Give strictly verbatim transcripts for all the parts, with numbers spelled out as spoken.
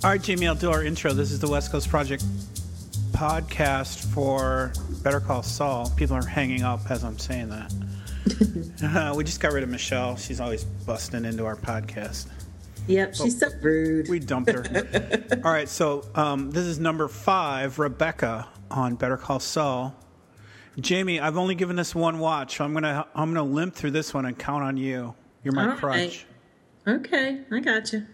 All right, Jamie, I'll do our intro. This is the West Coast Project podcast for Better Call Saul. People are hanging up as I'm saying that. uh, we just got rid of Michelle. She's always busting into our podcast. Yep, she's so rude. We dumped her. All right, so um, this is number five, Rebecca on Better Call Saul. Jamie, I've only given this one watch, so I'm gonna I'm gonna limp through this one and count on you. You're my All crutch. Right. Okay, I got you.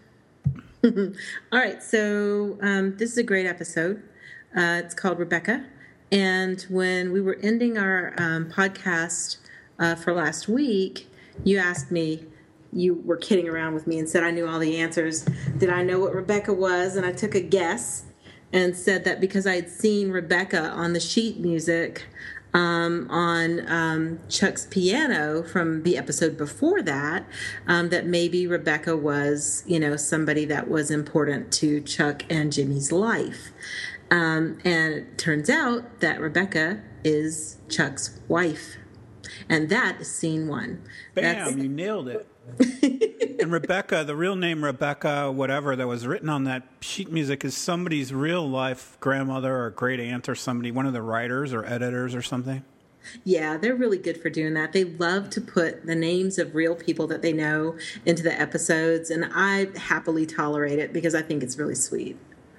All right, so um, this is a great episode. Uh, it's called Rebecca. And when we were ending our um, podcast uh, for last week, you asked me, you were kidding around with me and said I knew all the answers. Did I know what Rebecca was? And I took a guess and said that because I had seen Rebecca on the sheet music Um, on um, Chuck's piano from the episode before that, um, that maybe Rebecca was, you know, somebody that was important to Chuck and Jimmy's life. Um, and it turns out that Rebecca is Chuck's wife. And that is scene one. Bam, That's- you nailed it. And Rebecca, the real name Rebecca, whatever, that was written on that sheet music is somebody's real life grandmother or great aunt or somebody, one of the writers or editors or something. Yeah, they're really good for doing that. They love to put the names of real people that they know into the episodes, and I happily tolerate it because I think it's really sweet.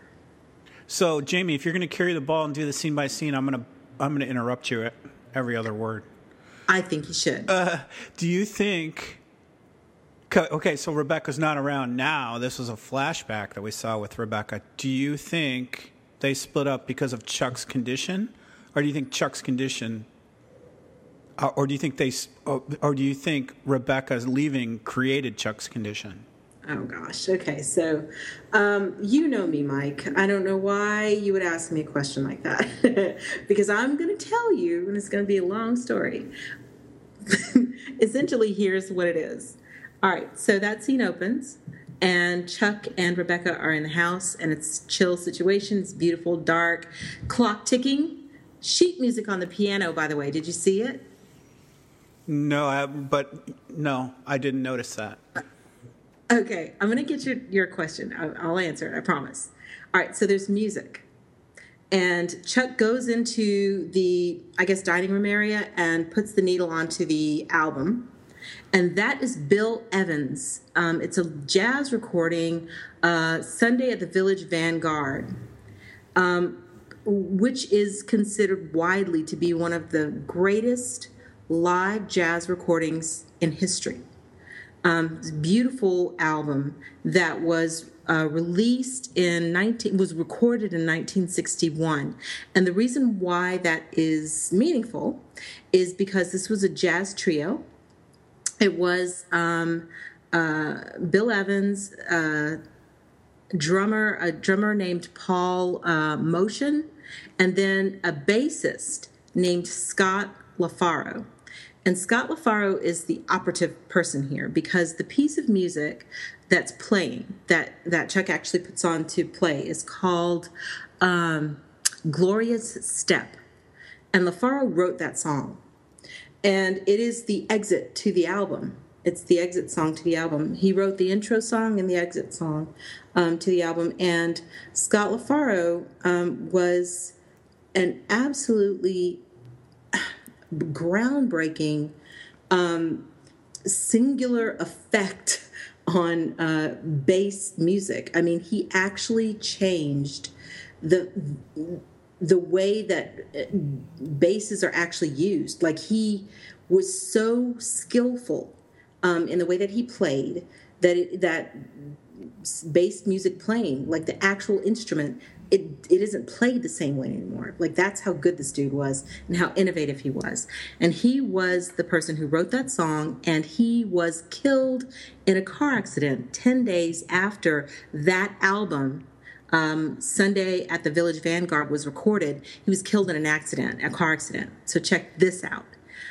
So, Jamie, if you're going to carry the ball and do the scene by scene, I'm going to I'm going to interrupt you at every other word. I think you should. Uh, do you think... Okay, so Rebecca's not around now. This was a flashback that we saw with Rebecca. Do you think they split up because of Chuck's condition? Or do you think Chuck's condition... Uh, or do you think they... Or, or do you think Rebecca's leaving created Chuck's condition? Oh, gosh. Okay, so um, you know me, Mike. I don't know why you would ask me a question like that. Because I'm going to tell you, and it's going to be a long story. Essentially, here's what it is. All right, so that scene opens, and Chuck and Rebecca are in the house, and it's a chill situation. It's beautiful, dark, clock ticking. Sheet music on the piano, by the way. Did you see it? No, I, but no, I didn't notice that. Okay, I'm going to get your, your question. I'll, I'll answer it, I promise. All right, so there's music. And Chuck goes into the, I guess, dining room area and puts the needle onto the album. And that is Bill Evans. Um, it's a jazz recording, uh, Sunday at the Village Vanguard, um, which is considered widely to be one of the greatest live jazz recordings in history. Um, it's a beautiful album that was uh, released in nineteen was recorded in nineteen sixty-one, and the reason why that is meaningful is because this was a jazz trio. It was um, uh, Bill Evans, uh, drummer, a drummer named Paul uh, Motion, and then a bassist named Scott LaFaro. And Scott LaFaro is the operative person here because the piece of music that's playing, that, that Chuck actually puts on to play, is called um, Gloria's Step. And LaFaro wrote that song. And it is the exit to the album. It's the exit song to the album. He wrote the intro song and the exit song um, to the album. And Scott LaFaro um, was an absolutely groundbreaking, um, singular effect on uh, bass music. I mean, he actually changed the the way that basses are actually used. Like, he was so skillful um, in the way that he played that it, that bass music playing, like the actual instrument, it it isn't played the same way anymore. Like, that's how good this dude was and how innovative he was. And he was the person who wrote that song, and he was killed in a car accident ten days after that album, um, Sunday at the Village Vanguard, was recorded. He was killed in an accident, a car accident. So check this out.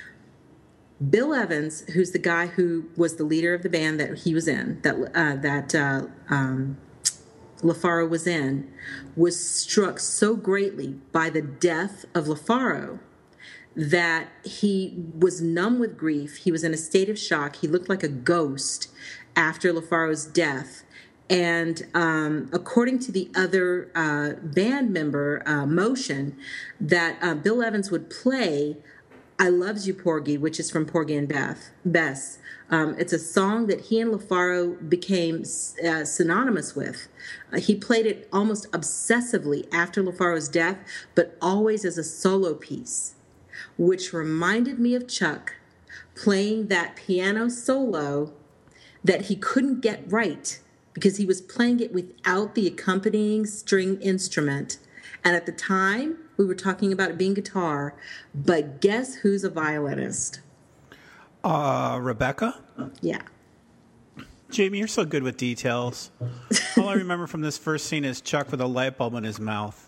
Bill Evans, who's the guy who was the leader of the band that he was in, that uh, that uh, um, LaFaro was in, was struck so greatly by the death of LaFaro that he was numb with grief. He was in a state of shock. He looked like a ghost after LaFaro's death. And um, according to the other uh, band member, uh, Motion, that uh, Bill Evans would play I Loves You, Porgy, which is from Porgy and Beth, Bess. Um, it's a song that he and LaFaro became uh, synonymous with. Uh, he played it almost obsessively after LaFaro's death, but always as a solo piece, which reminded me of Chuck playing that piano solo that he couldn't get right because he was playing it without the accompanying string instrument. And at the time, we were talking about it being guitar, but guess who's a violinist? Uh, Rebecca? Yeah. Jamie, you're so good with details. All I remember from this first scene is Chuck with a light bulb in his mouth.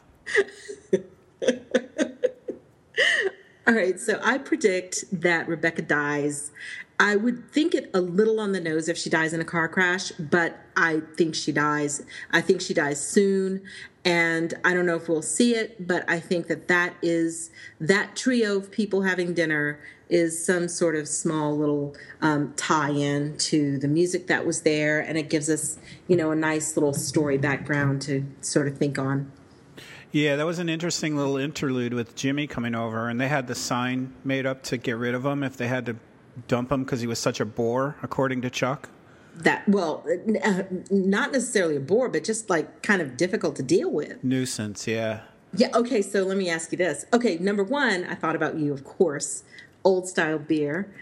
All right, so I predict that Rebecca dies. I would think it a little on the nose if she dies in a car crash, but I think she dies. I think she dies soon, and I don't know if we'll see it, but I think that that is, that trio of people having dinner is some sort of small little um, tie-in to the music that was there, and it gives us, you know, a nice little story background to sort of think on. Yeah, that was an interesting little interlude with Jimmy coming over, and they had the sign made up to get rid of him if they had to dump him because he was such a bore, according to Chuck. That, well, uh, not necessarily a bore, but just like kind of difficult to deal with. Nuisance, yeah. Yeah, okay, so let me ask you this. Okay, number one, I thought about you, of course. Old style beer.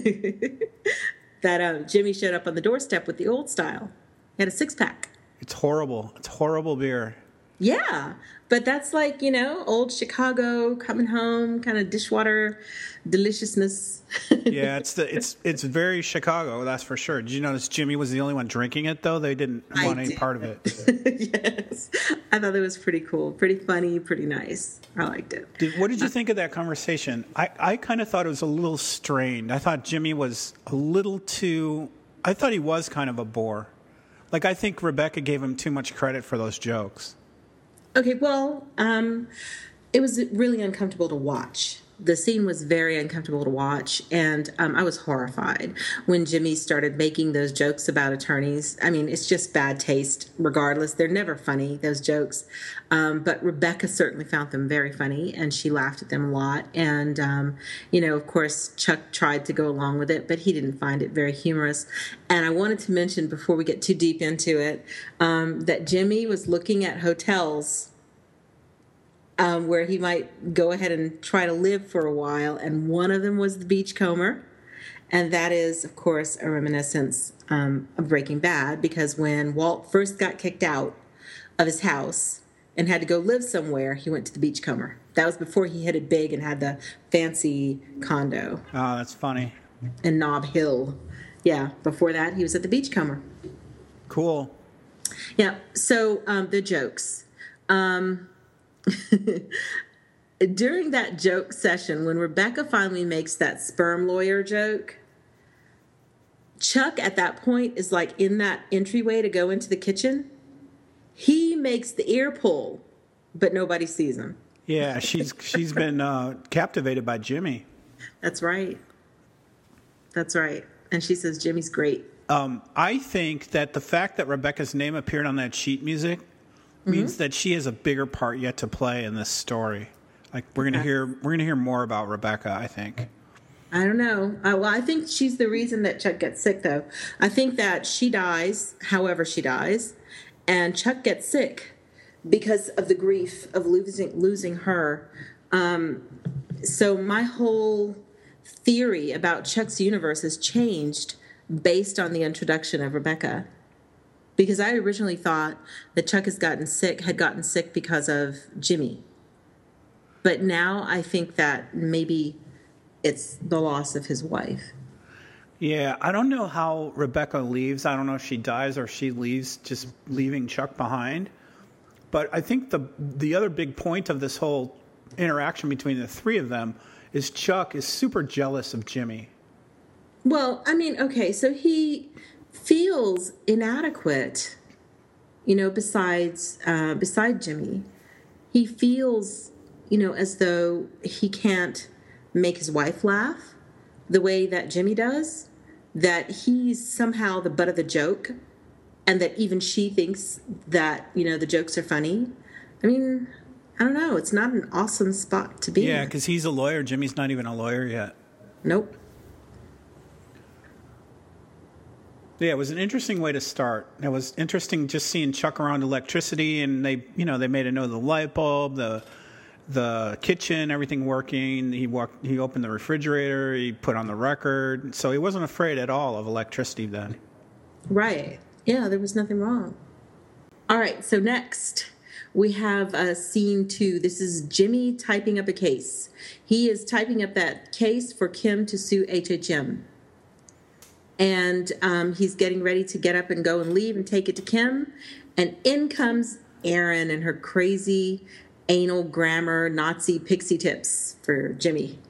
that uh, Jimmy showed up on the doorstep with the old style. He had a six pack. It's horrible. It's horrible beer. Yeah, but that's like, you know, old Chicago coming home, kind of dishwater deliciousness. Yeah, it's the it's it's very Chicago, that's for sure. Did you notice Jimmy was the only one drinking it, though? They didn't I want any did. part of it. Yes, I thought it was pretty cool, pretty funny, pretty nice. I liked it. Did, what did you think of that conversation? I, I kind of thought it was a little strained. I thought Jimmy was a little too... I thought he was kind of a bore. Like, I think Rebecca gave him too much credit for those jokes. Okay, well, um, it was really uncomfortable to watch. The scene was very uncomfortable to watch, and um, I was horrified when Jimmy started making those jokes about attorneys. I mean, it's just bad taste, regardless. They're never funny, those jokes. Um, but Rebecca certainly found them very funny, and she laughed at them a lot. And, um, you know, of course, Chuck tried to go along with it, but he didn't find it very humorous. And I wanted to mention, before we get too deep into it, um, that Jimmy was looking at hotels Um, where he might go ahead and try to live for a while, and one of them was the Beachcomber, and that is, of course, a reminiscence um, of Breaking Bad, because when Walt first got kicked out of his house and had to go live somewhere, he went to the Beachcomber. That was before he hit it big and had the fancy condo Oh, that's funny. in Nob Hill. Yeah, before that, he was at the Beachcomber. Cool. Yeah, so um, the jokes. Um, During that joke session, when Rebecca finally makes that sperm lawyer joke, Chuck at that point is like in that entryway to go into the kitchen. He makes the ear pull, but nobody sees him. Yeah, she's she's been uh, captivated by Jimmy. That's right. That's right. And she says Jimmy's great. Um, I think that the fact that Rebecca's name appeared on that sheet music means mm-hmm. that she has a bigger part yet to play in this story. Like we're gonna hear, we're gonna hear more about Rebecca. I think. I don't know. Uh, well, I think she's the reason that Chuck gets sick, though. I think that she dies, however she dies, and Chuck gets sick because of the grief of losing losing her. Um, so my whole theory about Chuck's universe has changed based on the introduction of Rebecca. Because I originally thought that Chuck has gotten sick, had gotten sick because of Jimmy. But now I think that maybe it's the loss of his wife. Yeah, I don't know how Rebecca leaves. I don't know if she dies or if she leaves, just leaving Chuck behind. But I think the the other big point of this whole interaction between the three of them is Chuck is super jealous of Jimmy. Well, I mean, okay, so he feels inadequate, you know, besides uh, beside Jimmy. He feels, you know, as though he can't make his wife laugh the way that Jimmy does, that he's somehow the butt of the joke, and that even she thinks that, you know, the jokes are funny. I mean, I don't know. It's not an awesome spot to be Yeah, in. because he's a lawyer. Jimmy's not even a lawyer yet. Nope. Yeah, it was an interesting way to start. It was interesting just seeing Chuck around electricity, and they, you know, they made a note of the light bulb, the the kitchen, everything working. He walked, he opened the refrigerator, he put on the record, so he wasn't afraid at all of electricity then. Right. Yeah, there was nothing wrong. All right, so next we have uh, scene two. This is Jimmy typing up a case. He is typing up that case for Kim to sue H H M. And um, he's getting ready to get up and go and leave and take it to Kim. And in comes Erin and her crazy anal grammar Nazi pixie tips for Jimmy.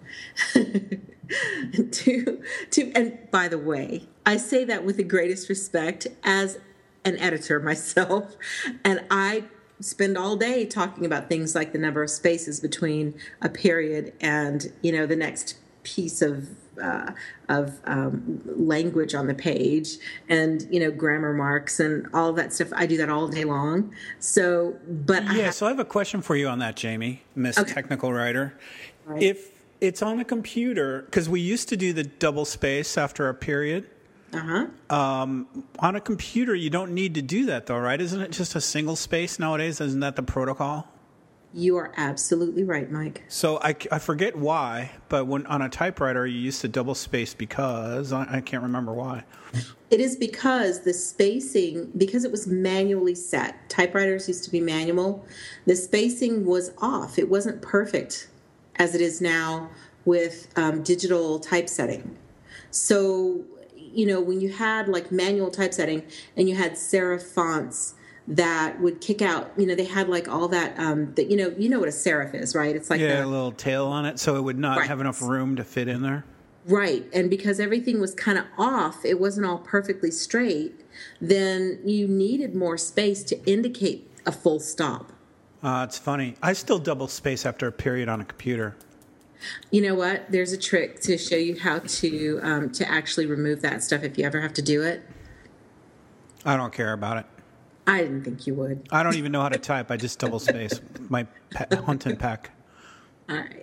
to, to, and by the way, I say that with the greatest respect as an editor myself. And I spend all day talking about things like the number of spaces between a period and, you know, the next piece of Uh, of um, language on the page, and you know, grammar marks and all that stuff. I do that all day long. So, but yeah. I ha- so I have a question for you on that, Jamie, Miss okay. Technical Writer. Right. If it's on a computer, because we used to do the double space after a period. Uh huh. Um, on a computer, you don't need to do that, though, right? Isn't it just a single space nowadays? Isn't that the protocol? You are absolutely right, Mike. So I, I forget why, but when on a typewriter you used to double space because I, I can't remember why. It is because the spacing, because it was manually set. Typewriters used to be manual. The spacing was off. It wasn't perfect as it is now with um, digital typesetting. So, you know, when you had like manual typesetting and you had serif fonts that would kick out, you know, they had like all that, um, that, you know, you know what a serif is, right? It's like yeah, the, a little tail on it, so it would not right. have enough room to fit in there. Right, and because everything was kind of off, it wasn't all perfectly straight, then you needed more space to indicate a full stop. Uh, it's funny. I still double space after a period on a computer. You know what? There's a trick to show you how to um, to actually remove that stuff if you ever have to do it. I don't care about it. I didn't think you would. I don't even know how to type. I just double space. My pe- hunt and peck. All right.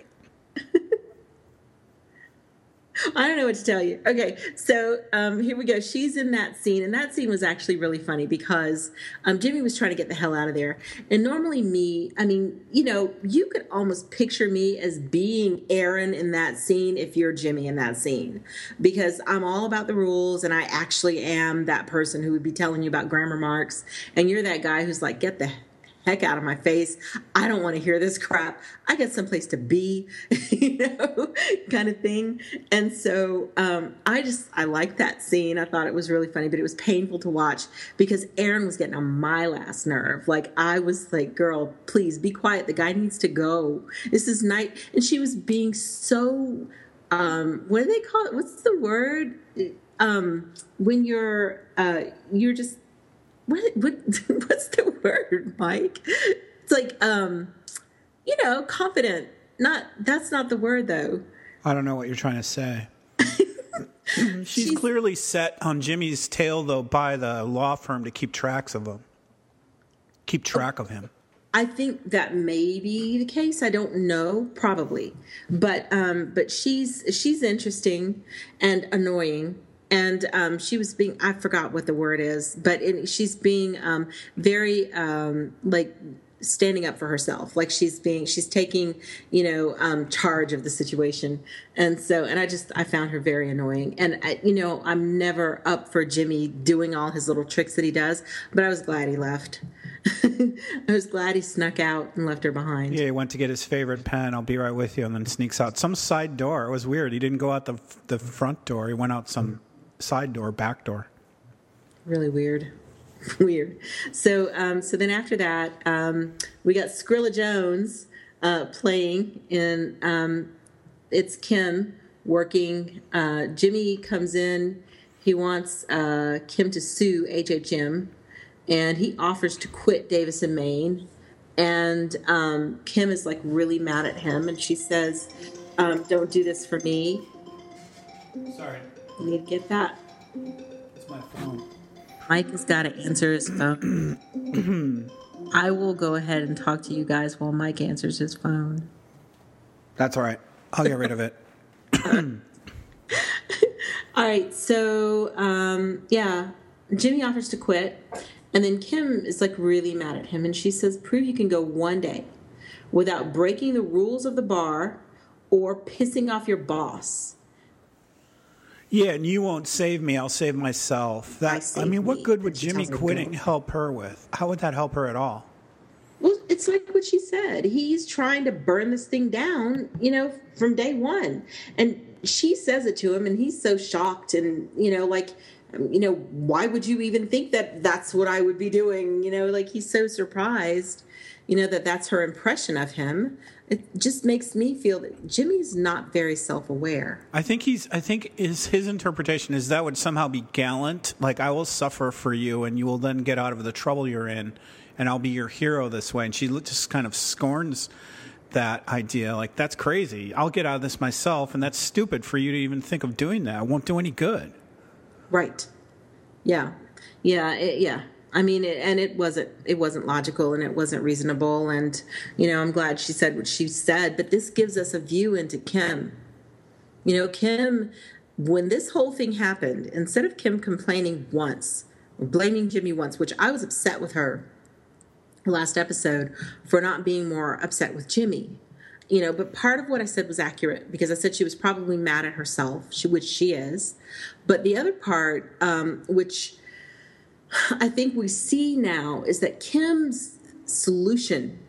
I don't know what to tell you. Okay, so um, here we go. She's in that scene, and that scene was actually really funny because um, Jimmy was trying to get the hell out of there. And normally me, I mean, you know, you could almost picture me as being Erin in that scene if you're Jimmy in that scene, because I'm all about the rules, and I actually am that person who would be telling you about grammar marks, and you're that guy who's like, get the heck out of my face. I don't want to hear this crap. I got someplace to be, you know, kind of thing. And so um, I just, I liked that scene. I thought it was really funny, but it was painful to watch because Erin was getting on my last nerve. Like, I was like, girl, please be quiet. The guy needs to go. This is night. And she was being so, um, what do they call it? What's the word? Um, when you're, uh, you're just, What, what what's the word, Mike? It's like, um, you know, confident. Not that's not the word though. I don't know what you're trying to say. She's, She's clearly set on Jimmy's tail, though, by the law firm to keep tracks of him. Keep track of him. I think that may be the case. I don't know, probably, but um, but she's she's interesting and annoying. And um, she was being, I forgot what the word is, but it, she's being um, very, um, like, standing up for herself. Like she's being, she's taking, you know, um, charge of the situation. And so, and I just, I found her very annoying. And, I, you know, I'm never up for Jimmy doing all his little tricks that he does, but I was glad he left. I was glad he snuck out and left her behind. Yeah, he went to get his favorite pen. I'll be right with you. And then sneaks out some side door. It was weird. He didn't go out the the front door. He went out some side door, back door. Really weird. Weird. So um, so then after that, um, we got Skrilla Jones uh, playing in, um, it's Kim working. Uh, Jimmy comes in. He wants uh, Kim to sue H H M, and he offers to quit Davis and Maine. And um, Kim is like really mad at him, and she says, um, don't do this for me. Sorry. You need to get that. It's my phone. Mike has got to answer his phone. I will go ahead and talk to you guys while Mike answers his phone. That's all right. I'll get rid of it. All right. So, um, yeah, Jimmy offers to quit. And then Kim is like really mad at him. And she says, prove you can go one day without breaking the rules of the bar or pissing off your boss. Yeah, and you won't save me. I'll save myself. That, I, save I mean, what me. good would She Jimmy tells her quitting go. help her with? How would that help her at all? Well, it's like what she said. He's trying to burn this thing down, you know, from day one. And she says it to him, and he's so shocked. And, you know, like, you know, why would you even think that that's what I would be doing? You know, like he's so surprised, you know, that that's her impression of him. It just makes me feel that Jimmy's not very self-aware. I think he's. I think is his interpretation is that would somehow be gallant. Like, I will suffer for you, and you will then get out of the trouble you're in, and I'll be your hero this way. And she just kind of scorns that idea. Like, that's crazy. I'll get out of this myself, and that's stupid for you to even think of doing that. It won't do any good. Right. Yeah. Yeah. It, yeah. I mean, it, and it wasn't, it wasn't logical and it wasn't reasonable. And, you know, I'm glad she said what she said, but this gives us a view into Kim. You know, Kim, when this whole thing happened, instead of Kim complaining once, or blaming Jimmy once, which I was upset with her last episode for not being more upset with Jimmy, you know, but part of what I said was accurate because I said she was probably mad at herself, she, which she is. But the other part, um, which I think we see now, is that Kim's solution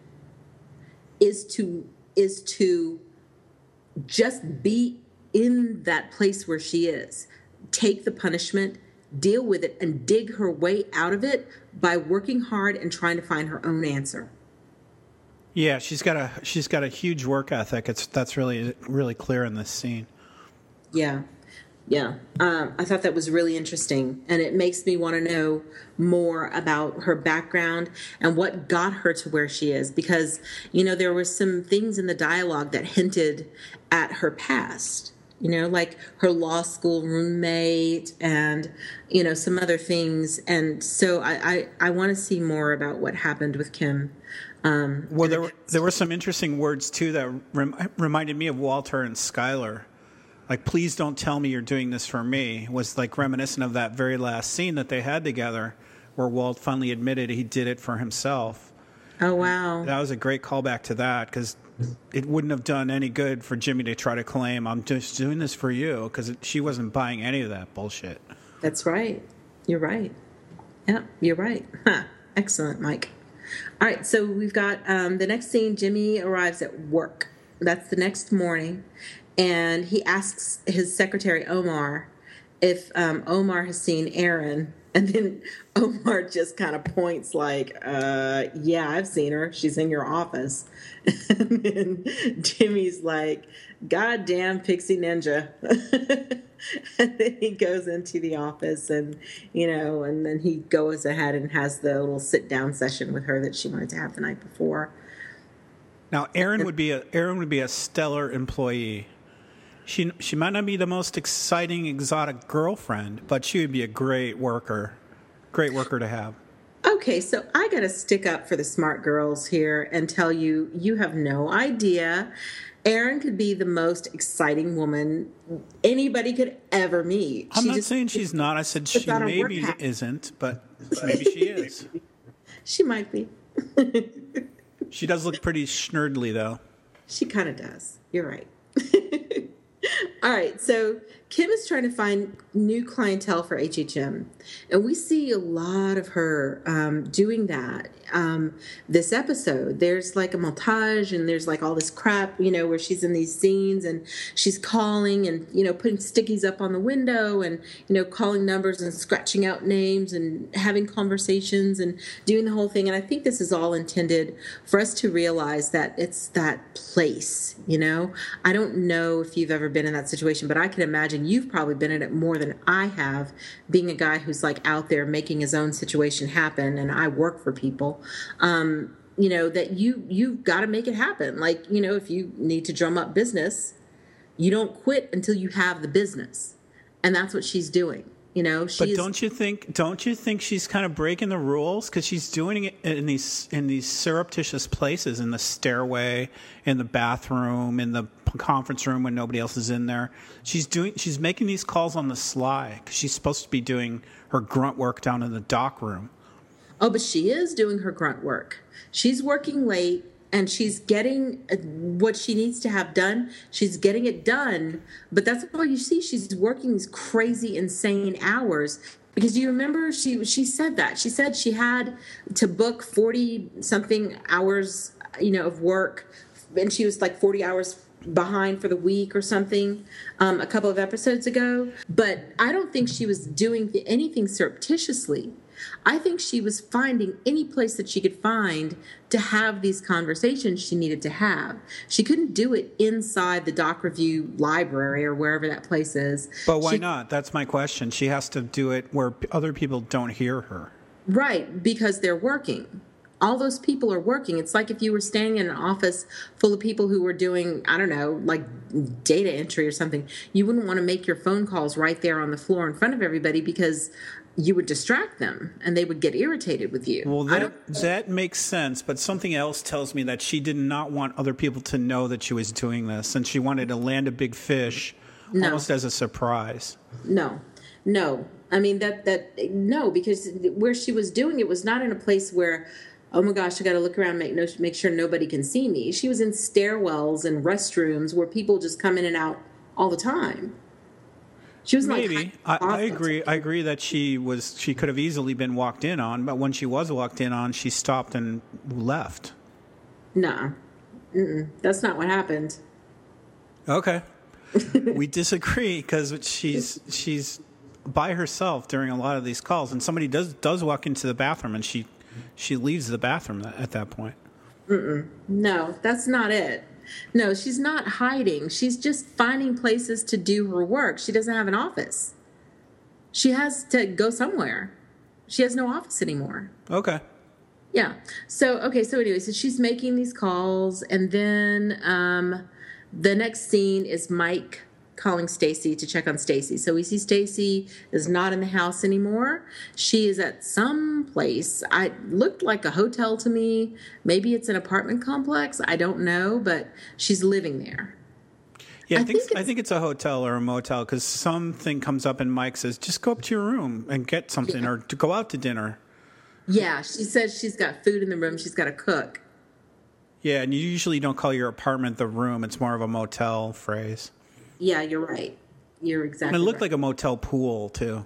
is to is to just be in that place where she is, take the punishment, deal with it, and dig her way out of it by working hard and trying to find her own answer. Yeah, she's got a she's got a huge work ethic. It's that's really really clear in this scene. Yeah. Yeah, um, I thought that was really interesting, and it makes me want to know more about her background and what got her to where she is, because, you know, there were some things in the dialogue that hinted at her past, you know, like her law school roommate and, you know, some other things. And so I, I, I want to see more about what happened with Kim. Um, well, there were, there were some interesting words, too, that rem- reminded me of Walter and Skylar. Like, please don't tell me you're doing this for me, was like reminiscent of that very last scene that they had together where Walt finally admitted he did it for himself. Oh, wow. That was a great callback to that, because it wouldn't have done any good for Jimmy to try to claim, I'm just doing this for you, because she wasn't buying any of that bullshit. That's right. You're right. Yeah, you're right. Huh. Excellent, Mike. All right, so we've got um, the next scene. Jimmy arrives at work. That's the next morning. And he asks his secretary, Omar, if um, Omar has seen Erin. And then Omar just kind of points like, uh, yeah, I've seen her. She's in your office. And then Jimmy's like, goddamn pixie ninja. And then he goes into the office and, you know, and then he goes ahead and has the little sit-down session with her that she wanted to have the night before. Now, Erin would be a Erin would be a stellar employee. She she might not be the most exciting, exotic girlfriend, but she would be a great worker. Great worker to have. Okay, so I got to stick up for the smart girls here and tell you, you have no idea. Erin could be the most exciting woman anybody could ever meet. I'm she not just, saying she's not. I said she maybe isn't, but maybe she is. She might be. She does look pretty schnurdly, though. She kind of does. You're right. All right, so Kim is trying to find new clientele for H H M, and we see a lot of her um, doing that um, this episode. There's like a montage, and there's like all this crap, you know, where she's in these scenes, and she's calling and, you know, putting stickies up on the window and, you know, calling numbers and scratching out names and having conversations and doing the whole thing. And I think this is all intended for us to realize that it's that place, you know. I don't know if you've ever been in that situation, but I can imagine you've probably been in it more than I have, being a guy who's like out there making his own situation happen, and I work for people. Um, you know, that you you've got to make it happen. Like, you know, if you need to drum up business, you don't quit until you have the business, and that's what she's doing. You know, she But is, don't you think? Don't you think she's kind of breaking the rules because she's doing it in these in these surreptitious places, in the stairway, in the bathroom, in the conference room when nobody else is in there. She's doing. She's making these calls on the sly because she's supposed to be doing her grunt work down in the dock room. oh, but she is doing her grunt work. She's working late and she's getting uh, what she needs to have done. She's getting it done. But that's why you see she's working these crazy, insane hours. Because do you remember she she said that. She said she had to book forty something hours, you know, of work. And she was like forty hours behind for the week or something um, a couple of episodes ago. But I don't think she was doing anything surreptitiously. I think she was finding any place that she could find to have these conversations she needed to have. She couldn't do it inside the Doc Review library or wherever that place is. But why She- not? That's my question. She has to do it where p- other people don't hear her. Right, because they're working. All those people are working. It's like if you were standing in an office full of people who were doing, I don't know, like data entry or something. You wouldn't want to make your phone calls right there on the floor in front of everybody because you would distract them and they would get irritated with you. Well, I that don't- that makes sense, but something else tells me that she did not want other people to know that she was doing this, and she wanted to land a big fish No. almost as a surprise. No, no. I mean that that no, because where she was doing it was not in a place where, oh my gosh, I got to look around, make no, make sure nobody can see me. She was in stairwells and restrooms where people just come in and out all the time. She was like, Maybe I, I agree. I agree that she was. She could have easily been walked in on, but when she was walked in on, she stopped and left. Nah, Mm-mm. That's not what happened. Okay, we disagree because she's she's by herself during a lot of these calls, and somebody does does walk into the bathroom, and she she leaves the bathroom at that point. No, that's not it. No, she's not hiding. She's just finding places to do her work. She doesn't have an office. She has to go somewhere. She has no office anymore. Okay. Yeah. So, okay. So anyway, so she's making these calls, and then um, the next scene is Mike calling Stacy to check on Stacy. So we see Stacy is not in the house anymore. She is at some place. I looked like a hotel to me. Maybe it's an apartment complex. I don't know, but she's living there. Yeah, I, I think think I it's- think it's a hotel or a motel because something comes up and Mike says, "Just go up to your room and get something, Yeah. or to go out to dinner." Yeah, she says she's got food in the room. She's got to cook. Yeah, and you usually don't call your apartment the room; it's more of a motel phrase. Yeah, you're right. You're exactly And it looked right. like a motel pool too.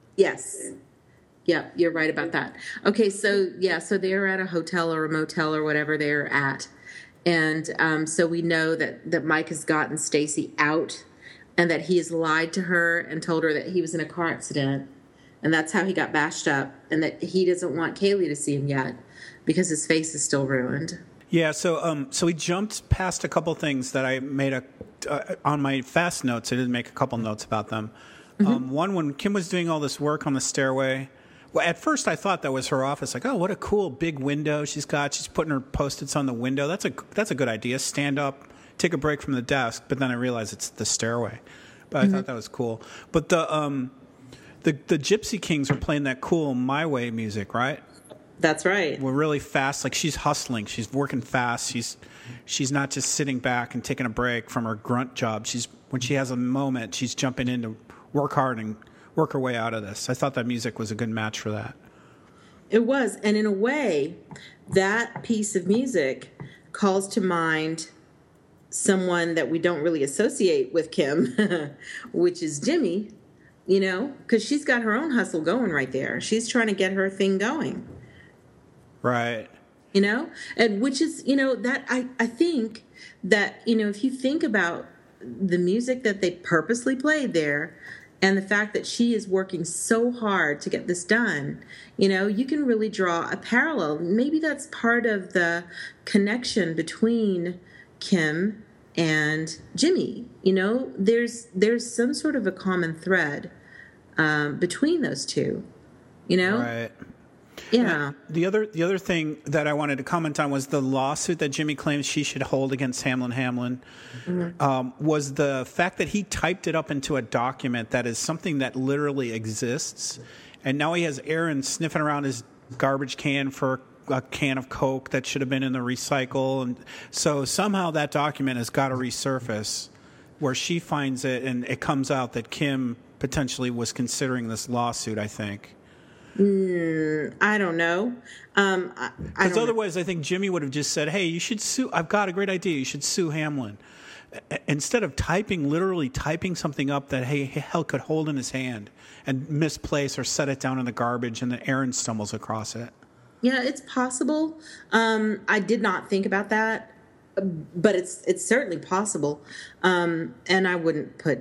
Yes. Yeah, you're right about that. Okay, so yeah, so they're at a hotel or a motel or whatever they're at. And um, so we know that, that Mike has gotten Stacy out and that he has lied to her and told her that he was in a car accident. And that's how he got bashed up, and that he doesn't want Kaylee to see him yet because his face is still ruined. Yeah, so um, so we jumped past a couple things that I made a uh, on my fast notes. I did make a couple notes about them. Mm-hmm. Um, one, when Kim was doing all this work on the stairway. Well, at first I thought that was her office. Like, oh, what a cool big window she's got. She's putting her post-its on the window. That's a that's a good idea. Stand up, take a break from the desk. But then I realized it's the stairway. But I Mm-hmm. thought that was cool. But the um, the the Gypsy Kings are playing that cool My Way music, right? That's right. We're really fast. Like, she's hustling. She's working fast. She's she's not just sitting back and taking a break from her grunt job. She's when she has a moment, she's jumping in to work hard and work her way out of this. I thought that music was a good match for that. It was. And in a way, that piece of music calls to mind someone that we don't really associate with Kim, which is Jimmy, you know, because she's got her own hustle going right there. She's trying to get her thing going, Right. you know, and which is, you know, that I, I think that, you know, if you think about the music that they purposely played there, and the fact that she is working so hard to get this done, you know, you can really draw a parallel. Maybe that's part of the connection between Kim and Jimmy. You know, there's there's some sort of a common thread um, between those two. You know, Right. Yeah. The other the other thing that I wanted to comment on was the lawsuit that Jimmy claims she should hold against Hamlin Hamlin. Mm-hmm. Um, was the fact that he typed it up into a document that is something that literally exists, and now he has Aaron sniffing around his garbage can for a can of Coke that should have been in the recycle, and so somehow that document has got to resurface, where she finds it, and it comes out that Kim potentially was considering this lawsuit. I think. Mm, I don't know. Um, Because otherwise, know. I think Jimmy would have just said, "Hey, you should sue. I've got a great idea. You should sue Hamlin." Instead of typing, literally typing something up that hey, Hell could hold in his hand and misplace or set it down in the garbage, and then Aaron stumbles across it. Yeah, it's possible. Um, I did not think about that, but it's it's certainly possible. Um, and I wouldn't put,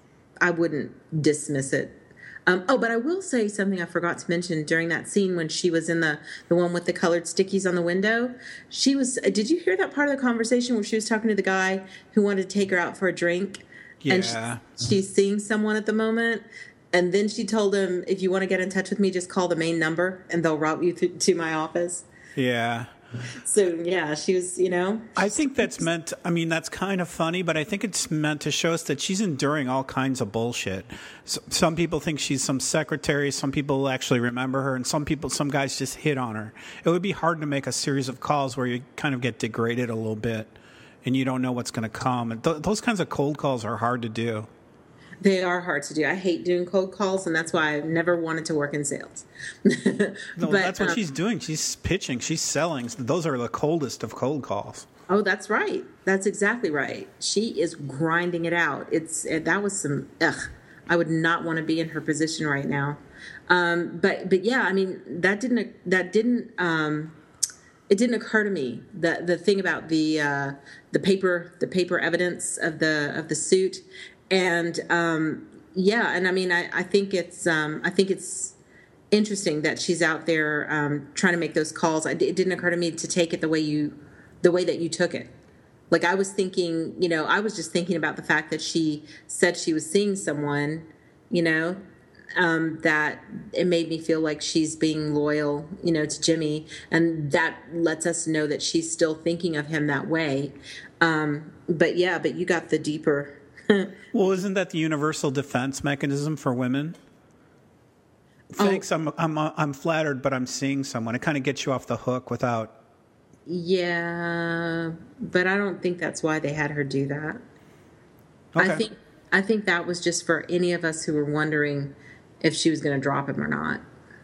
I wouldn't dismiss it. Um, oh, but I will say something I forgot to mention during that scene when she was in the, the one with the colored stickies on the window. She was, did you hear that part of the conversation where she was talking to the guy who wanted to take her out for a drink? Yeah. And she, she's seeing someone at the moment. And then she told him, if you want to get in touch with me, just call the main number and they'll route you th- to my office. Yeah. So, yeah, she was, you know. I think that's meant, I mean, that's kind of funny, but I think it's meant to show us that she's enduring all kinds of bullshit. So, some people think she's some secretary. Some people actually remember her. And some people, some guys just hit on her. It would be hard to make a series of calls where you kind of get degraded a little bit and you don't know what's going to come. And th- those kinds of cold calls are hard to do. They are hard to do. I hate doing cold calls, and that's why I've never wanted to work in sales. No, but, that's what um, she's doing. She's pitching. She's selling. Those are the coldest of cold calls. Oh, that's right. That's exactly right. She is grinding it out. It's that was some. Ugh, I would not want to be in her position right now. Um, but but yeah, I mean that didn't that didn't. Um, it didn't occur to me the the thing about the uh, the paper the paper evidence of the of the suit. And um, yeah, and I mean, I, I think it's um, I think it's interesting that she's out there um, trying to make those calls. It didn't occur to me to take it the way you, the way that you took it. Like I was thinking, you know, I was just thinking about the fact that she said she was seeing someone, you know, um, that it made me feel like she's being loyal, you know, to Jimmy, and that lets us know that she's still thinking of him that way. Um, but yeah, but you got the deeper. Well, isn't that the universal defense mechanism for women? Thanks, oh. I'm I'm I'm flattered, but I'm seeing someone. It kind of gets you off the hook without. Yeah, but I don't think that's why they had her do that. Okay. I think I think that was just for any of us who were wondering if she was going to drop him or not.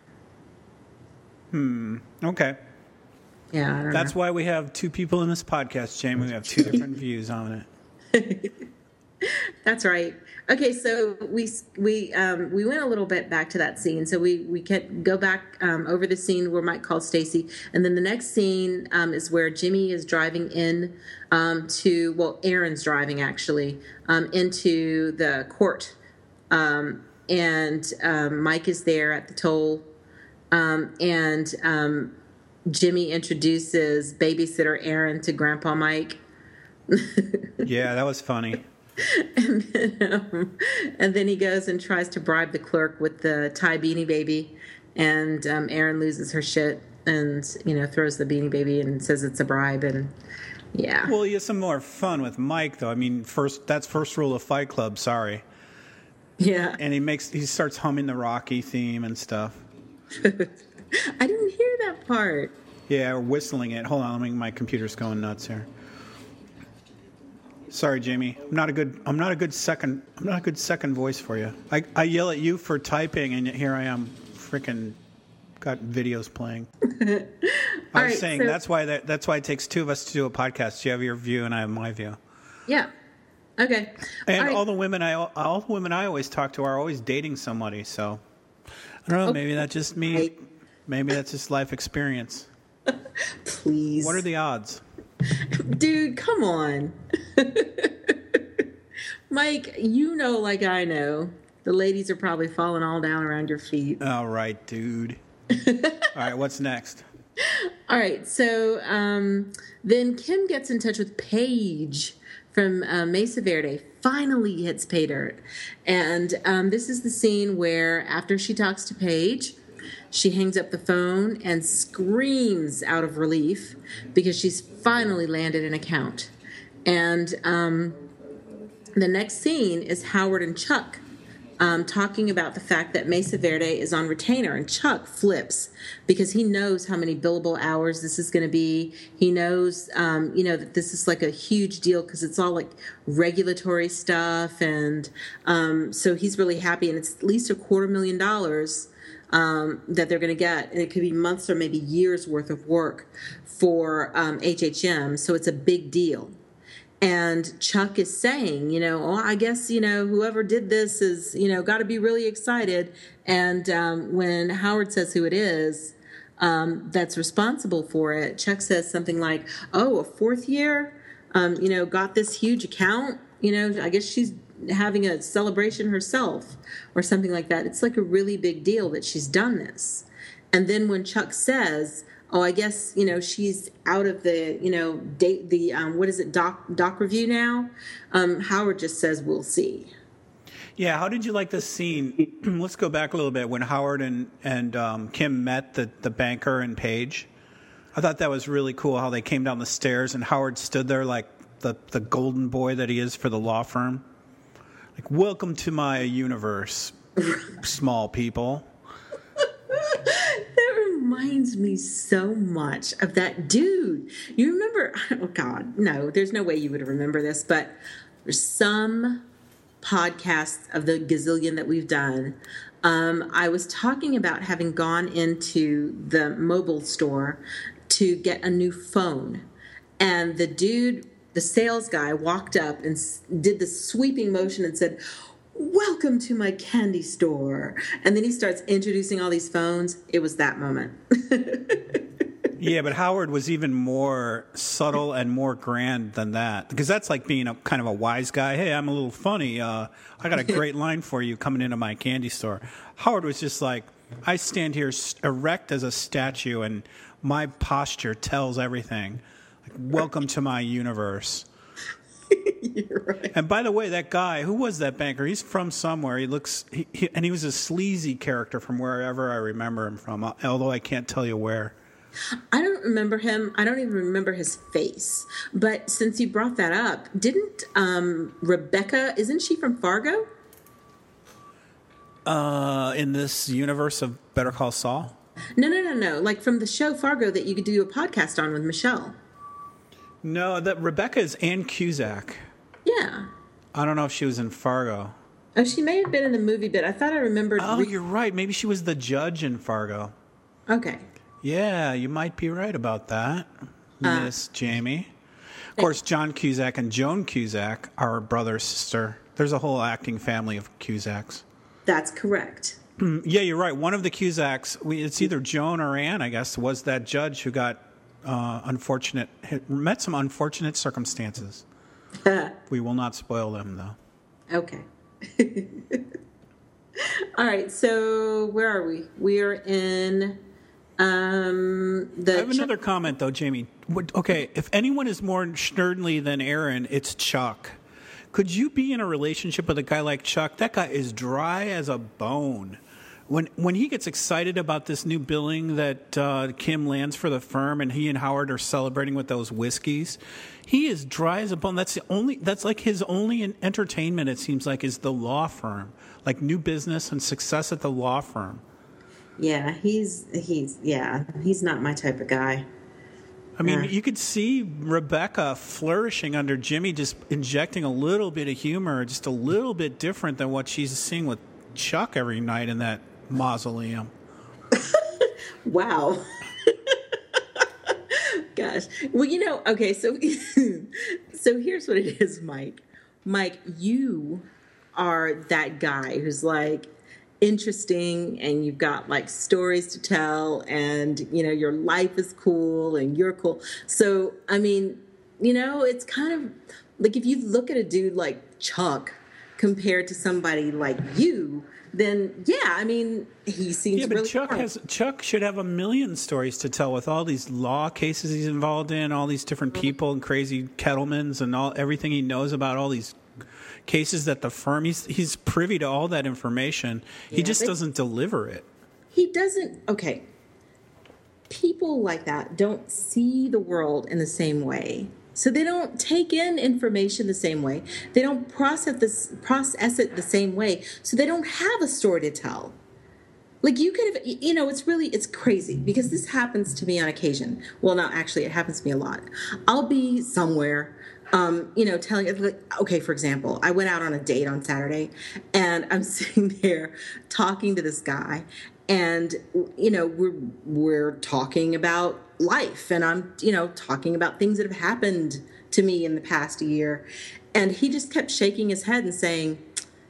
Hmm. Okay. Yeah, I don't that's know. why we have two people in this podcast, Jamie. We have two different views on it. That's right. Okay, so we we um, we went a little bit back to that scene. So we we can go back um, over the scene where Mike called Stacy, and then the next scene um, is where Jimmy is driving in um, to well, Aaron's driving actually um, into the court, um, and um, Mike is there at the toll, um, and um, Jimmy introduces babysitter Aaron to Grandpa Mike. Yeah, that was funny. And then, um, and then he goes and tries to bribe the clerk with the Thai Beanie Baby, and um, Aaron loses her shit and you know throws the Beanie Baby and says it's a bribe, and yeah. Well, he has some more fun with Mike, though. I mean, first that's first rule of Fight Club. Sorry. Yeah. And he makes he starts humming the Rocky theme and stuff. I didn't hear that part. Yeah, or whistling it. Hold on, let me, my computer's going nuts here. Sorry, Jamie. I'm not a good. I'm not a good second. I'm not a good second voice for you. I, I yell at you for typing, and here I am, freaking, got videos playing. I was right, saying so, that's why that that's why it takes two of us to do a podcast. You have your view, and I have my view. Yeah. Okay. And all, right. all the women I all the women I always talk to are always dating somebody. So I don't know. Okay. Maybe that's just me. Right. Maybe that's just life experience. Please. What are the odds? Dude, come on. Mike, you know like I know. The ladies are probably falling all down around your feet. All right, dude. All right, what's next? All right, so um, then Kim gets in touch with Paige from uh, Mesa Verde. Finally hits pay dirt. And um, this is the scene where after she talks to Paige, She hangs up the phone and screams out of relief because she's finally landed an account. And um, the next scene is Howard and Chuck um, talking about the fact that Mesa Verde is on retainer. And Chuck flips because he knows how many billable hours this is going to be. He knows, um, you know, that this is like a huge deal because it's all like regulatory stuff. And um, so he's really happy. And it's at least a quarter million dollars um, that they're going to get. And it could be months or maybe years worth of work for um, H H M. So it's a big deal. And Chuck is saying, you know, oh, I guess, you know, whoever did this is, you know, got to be really excited. And um, when Howard says who it is um, that's responsible for it, Chuck says something like, oh, a fourth year, um, you know, got this huge account. You know, I guess she's having a celebration herself or something like that. It's like a really big deal that she's done this. And then when Chuck says, oh, I guess, you know, she's out of the, you know, date, the, um, what is it, doc, doc review now? Um, Howard just says, we'll see. Yeah, how did you like this scene? Let's go back a little bit when Howard and, and um, Kim met the, the banker and Paige. I thought that was really cool how they came down the stairs and Howard stood there like the, the golden boy that he is for the law firm. Like, welcome to my universe, small people. Reminds me so much of that dude. You remember, oh God, no, there's no way you would remember this, but there's some podcasts of the gazillion that we've done. Um, I was talking about having gone into the mobile store to get a new phone. And the dude, the sales guy, walked up and did the sweeping motion and said, welcome to my candy store. And then he starts introducing all these phones. It was that moment. Yeah, but Howard was even more subtle and more grand than that. Because that's like being a kind of a wise guy. Hey, I'm a little funny. Uh, I got a great line for you coming into my candy store. Howard was just like, I stand here erect as a statue and my posture tells everything. Like, welcome to my universe. You're right. And by the way, that guy, who was that banker? He's from somewhere. He looks, he, he, and he was a sleazy character from wherever I remember him from, although I can't tell you where. I don't remember him. I don't even remember his face. But since you brought that up, didn't um, Rebecca, isn't she from Fargo? Uh, in this universe of Better Call Saul? No, no, no, no. Like from the show Fargo that you could do a podcast on with Michelle. No, that Rebecca is Ann Cusack. Yeah. I don't know if she was in Fargo. Oh, she may have been in the movie, but I thought I remembered. Oh, re- you're right. Maybe she was the judge in Fargo. Okay. Yeah, you might be right about that, uh, Miss Jamie. Of course, John Cusack and Joan Cusack are brother sister. There's a whole acting family of Cusacks. That's correct. Yeah, you're right. One of the Cusacks, we, it's either Joan or Ann, I guess, was that judge who got uh, unfortunate, met some unfortunate circumstances. We will not spoil them, though. Okay. All right. So where are we? We are in um, the. I have another Ch- comment, though, Jamie. Okay, if anyone is more sternly than Aaron, it's Chuck. Could you be in a relationship with a guy like Chuck? That guy is dry as a bone. When when he gets excited about this new billing that uh, Kim lands for the firm, and he and Howard are celebrating with those whiskeys, he is dry as a bone. That's the only. That's like his only entertainment. It seems like is the law firm, like new business and success at the law firm. Yeah, he's he's yeah, he's not my type of guy. I mean, you could see Rebecca flourishing under Jimmy, just injecting a little bit of humor, just a little bit different than what she's seeing with Chuck every night in that mausoleum. Wow. Gosh. Well, you know, okay, so so here's what it is, Mike. Mike, you are that guy who's like interesting and you've got like stories to tell and you know your life is cool and you're cool. So I mean, you know, it's kind of like if you look at a dude like Chuck compared to somebody like you, then yeah, I mean, he seems yeah, but really Chuck hard. has Chuck should have a million stories to tell with all these law cases he's involved in, all these different people and crazy Kettlemans and all everything he knows about all these cases that the firm he's he's privy to all that information. He Yeah, just but- doesn't deliver it. he doesn't, okay, people like that don't see the world in the same way. So they don't take in information the same way. They don't process this process it the same way. So they don't have a story to tell. Like you could have, you know, it's really, it's crazy because this happens to me on occasion. Well, no, actually, it happens to me a lot. I'll be somewhere, um, you know, telling, like, okay, for example, I went out on a date on Saturday and I'm sitting there talking to this guy and, you know, we're, we're talking about life and I'm, you know, talking about things that have happened to me in the past year. And he just kept shaking his head and saying,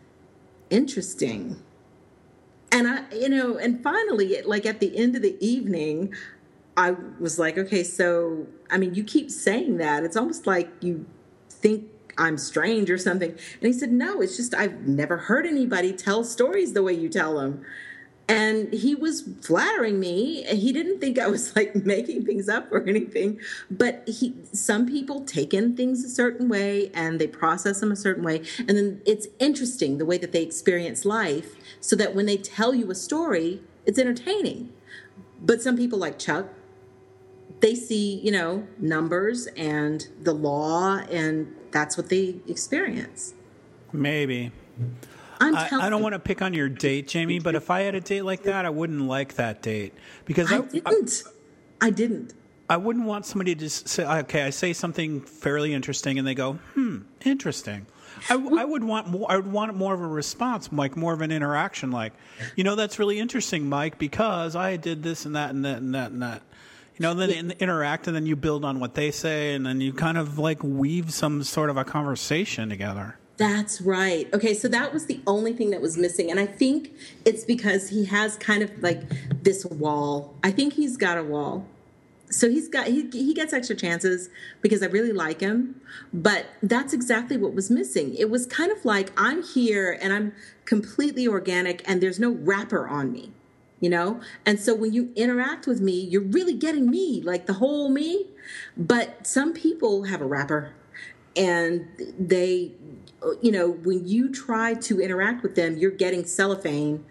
interesting. And I, you know, and finally, like at the end of the evening, I was like, okay, so, I mean, you keep saying that. It's almost like you think I'm strange or something. And he said, no, it's just I've never heard anybody tell stories the way you tell them. And he was flattering me. He didn't think I was like making things up or anything. But he, some people take in things a certain way and they process them a certain way. And then it's interesting the way that they experience life so that when they tell you a story, it's entertaining. But some people like Chuck, they see, you know, numbers and the law and that's what they experience. Maybe. I, I don't want to pick on your date, Jamie, but if I had a date like that, I wouldn't like that date because I, I didn't. I, I didn't. I wouldn't want somebody to just say, okay, I say something fairly interesting, and they go, hmm, interesting. I, I would want more. I would want more of a response, like more of an interaction, like, you know, that's really interesting, Mike, because I did this and that and that and that and that. You know, then yeah. interact, and then you build on what they say, and then you kind of like weave some sort of a conversation together. That's right. Okay, so that was the only thing that was missing. And I think it's because he has kind of like this wall. I think he's got a wall. So he's got he he gets extra chances because I really like him. But that's exactly what was missing. It was kind of like I'm here and I'm completely organic and there's no wrapper on me, you know? And so when you interact with me, you're really getting me, like the whole me. But some people have a wrapper and they, you know, when you try to interact with them, you're getting cellophane,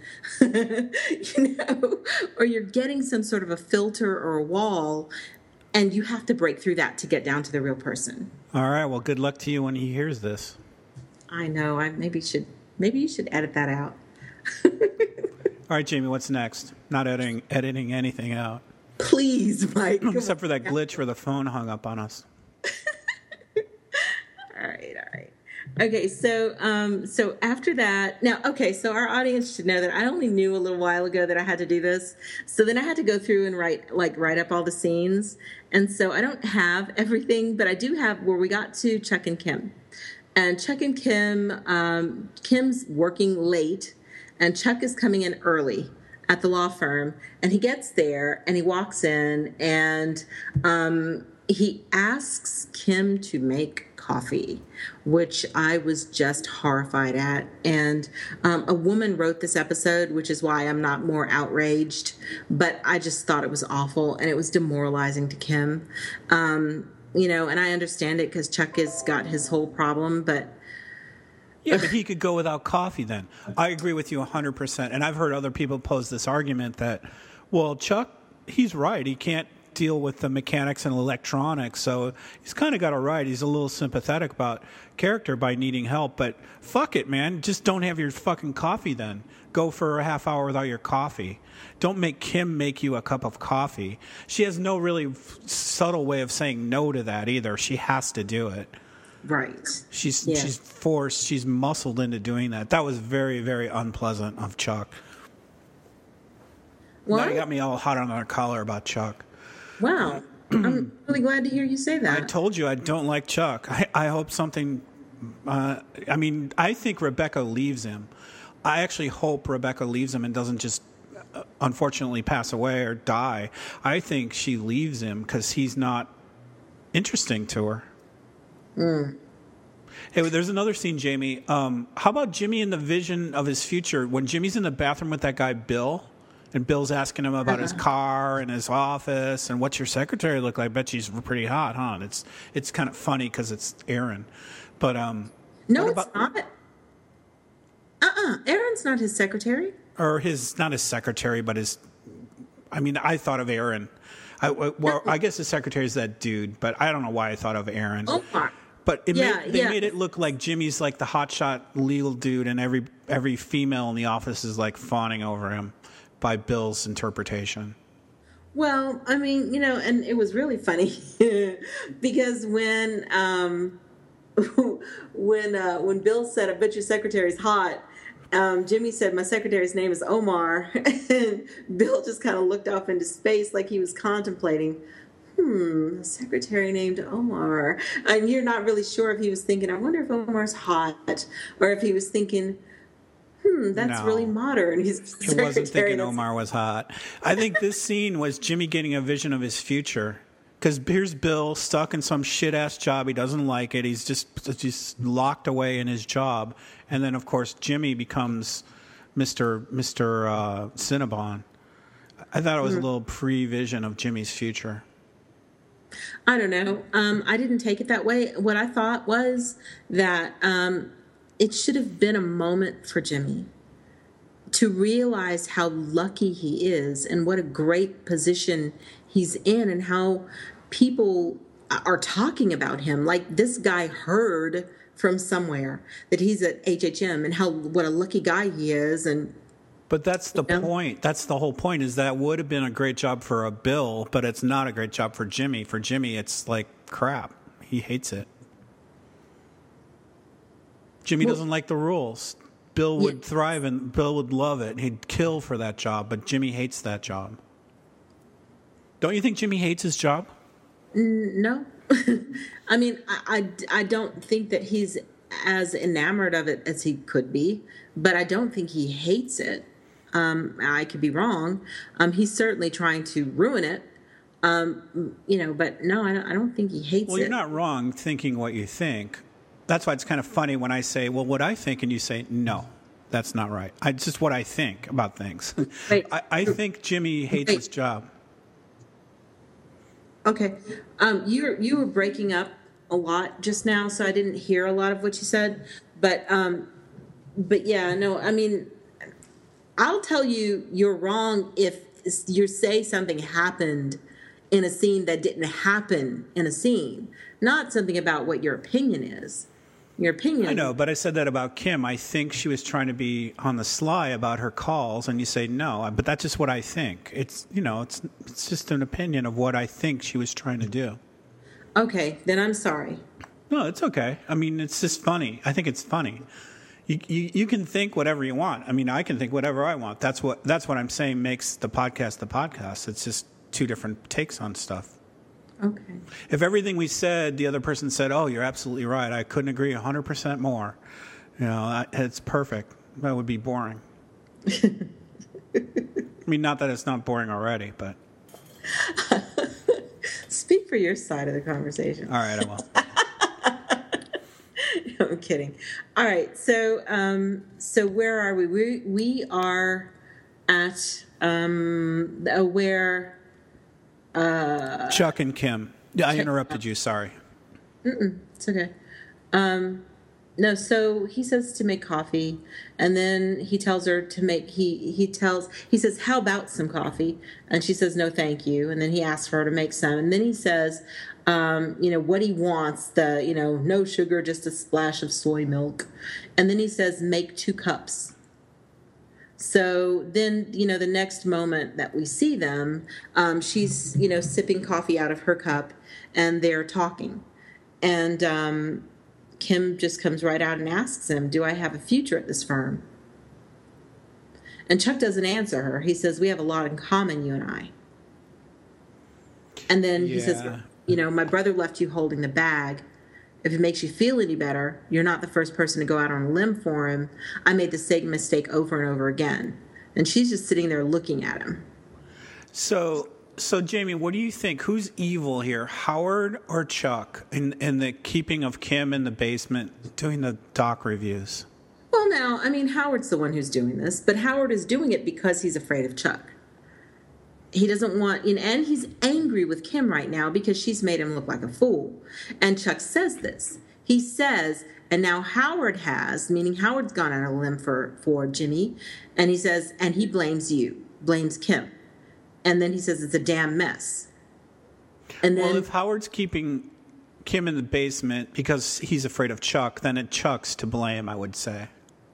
you know, or you're getting some sort of a filter or a wall, and you have to break through that to get down to the real person. All right. Well, good luck to you when he hears this. I know. I maybe should. Maybe you should edit that out. All right, Jamie. What's next? Not editing editing anything out. Please, Mike. Except for that glitch where the phone hung up on us. All right, all right. Okay, so um, so after that, now, okay, so our audience should know that I only knew a little while ago that I had to do this. So then I had to go through and write, like, write up all the scenes. And so I don't have everything, but I do have where we got to Chuck and Kim. And Chuck and Kim, um, Kim's working late, and Chuck is coming in early at the law firm. And he gets there, and he walks in, and um, he asks Kim to make coffee, which I was just horrified at. And um, a woman wrote this episode, which is why I'm not more outraged, but I just thought it was awful and it was demoralizing to Kim. Um, you know, and I understand it because Chuck has got his whole problem, but yeah, but he could go without coffee then. I agree with you one hundred percent. And I've heard other people pose this argument that, well, Chuck, he's right. He can't deal with the mechanics and electronics, so he's kind of got it right. He's a little sympathetic about character by needing help, but fuck it, man. Just don't have your fucking coffee then. Go for a half hour without your coffee. Don't make Kim make you a cup of coffee. She has no really subtle way of saying no to that either. She has to do it. Right. She's yeah. she's forced, she's muscled into doing that. That was very, very unpleasant of Chuck. What? Now you got me all hot on the collar about Chuck. Wow. I'm really glad to hear you say that. I told you I don't like Chuck. I, I hope something... Uh, I mean, I think Rebecca leaves him. I actually hope Rebecca leaves him and doesn't just uh, unfortunately pass away or die. I think she leaves him because he's not interesting to her. Mm. Hey, there's another scene, Jamie. Um, how about Jimmy in the vision of his future? When Jimmy's in the bathroom with that guy, Bill... And Bill's asking him about uh-huh. his car and his office and what's your secretary look like? I bet she's pretty hot, huh? And it's it's kind of funny because it's Aaron. But um, no, it's about, not. Uh-uh. Aaron's not his secretary. or his, not his secretary, but his, I mean, I thought of Aaron. I, well, I guess the secretary is that dude, but I don't know why I thought of Aaron. Omar. But it Yeah, made, they yeah. made it look like Jimmy's like the hotshot legal dude, and every every female in the office is like fawning over him by Bill's interpretation. Well, I mean, you know, and it was really funny because when um, when uh, when Bill said, "I bet your secretary's hot," um, Jimmy said, "My secretary's name is Omar," and Bill just kind of looked off into space like he was contemplating. Hmm, a secretary named Omar. And you're not really sure if he was thinking, I wonder if Omar's hot, or if he was thinking, hmm, that's No. really modern. He's He wasn't thinking secretary. Omar was hot. I think this scene was Jimmy getting a vision of his future. Because here's Bill stuck in some shit-ass job. He doesn't like it. He's just, just locked away in his job. And then, of course, Jimmy becomes Mister Mister Uh, Cinnabon. I thought it was Mm-hmm. a little pre-vision of Jimmy's future. I don't know. Um, I didn't take it that way. What I thought was that um, it should have been a moment for Jimmy to realize how lucky he is and what a great position he's in and how people are talking about him. Like this guy heard from somewhere that he's at H H M and how what a lucky guy he is. And But that's the Yeah. point. That's the whole point, is that would have been a great job for a Bill, but it's not a great job for Jimmy. For Jimmy, it's like crap. He hates it. Jimmy Well- doesn't like the rules. Bill would Yeah. thrive and Bill would love it. He'd kill for that job, but Jimmy hates that job. Don't you think Jimmy hates his job? no, I mean, I, I, I don't think that he's as enamored of it as he could be, but I don't think he hates it. Um, I could be wrong. Um, he's certainly trying to ruin it. Um, you know, but no, I don't, I don't think he hates Well, it. you're not wrong thinking what you think. That's why it's kind of funny when I say, well, what I think, and you say, no, that's not right. I, it's just what I think about things. Wait. I, I think Jimmy hates Wait. his job. Okay. Um, you were, you were breaking up a lot just now, so I didn't hear a lot of what you said. But um, but yeah, no, I mean, I'll tell you you're wrong if you say something happened in a scene that didn't happen in a scene, not something about what your opinion is. Your opinion. I know, but I said that about Kim. I think she was trying to be on the sly about her calls, and you say no. But that's just what I think. It's, you know, it's it's just an opinion of what I think she was trying to do. Okay, then I'm sorry. No, it's okay. I mean, it's just funny. I think it's funny. You, you you can think whatever you want. I mean, I can think whatever I want. That's what that's what I'm saying makes the podcast the podcast. It's just two different takes on stuff. Okay. If everything we said, the other person said, "Oh, you're absolutely right. I couldn't agree one hundred percent more." You know, I- it's perfect. That would be boring. I mean, not that it's not boring already, but Speak for your side of the conversation. all right, I will. I'm kidding. All right, so um, so where are we? We we are at um, uh, where Chuck and Kim. Yeah, I interrupted you. Sorry. it's okay. Um, no, so he says to make coffee, and then he tells her to make. He he tells he says, "How about some coffee?" And she says, "No, thank you." And then he asks for her to make some, and then he says, um, "You know what he wants? The you know no sugar, just a splash of soy milk." And then he says, "Make two cups." So then, you know, the next moment that we see them, um, she's, you know, sipping coffee out of her cup and they're talking. And um, Kim just comes right out and asks him, "Do I have a future at this firm?" And Chuck doesn't answer her. He says, "We have a lot in common, you and I." And then he says, Yeah. "You know, my brother left you holding the bag. If it makes you feel any better, you're not the first person to go out on a limb for him. I made the same mistake over and over again." And she's just sitting there looking at him. So, so Jamie, what do you think? Who's evil here, Howard or Chuck, in in the keeping of Kim in the basement doing the doc reviews? Well, now, I mean, Howard's the one who's doing this, but Howard is doing it because he's afraid of Chuck. He doesn't want, you know, and he's angry with Kim right now because she's made him look like a fool. And Chuck says this. He says, And now Howard has, meaning Howard's gone on a limb for, for Jimmy. And he says, and he blames you, blames Kim. And then he says it's a damn mess. And then, well, if Howard's keeping Kim in the basement because he's afraid of Chuck, then it's Chuck's to blame, I would say.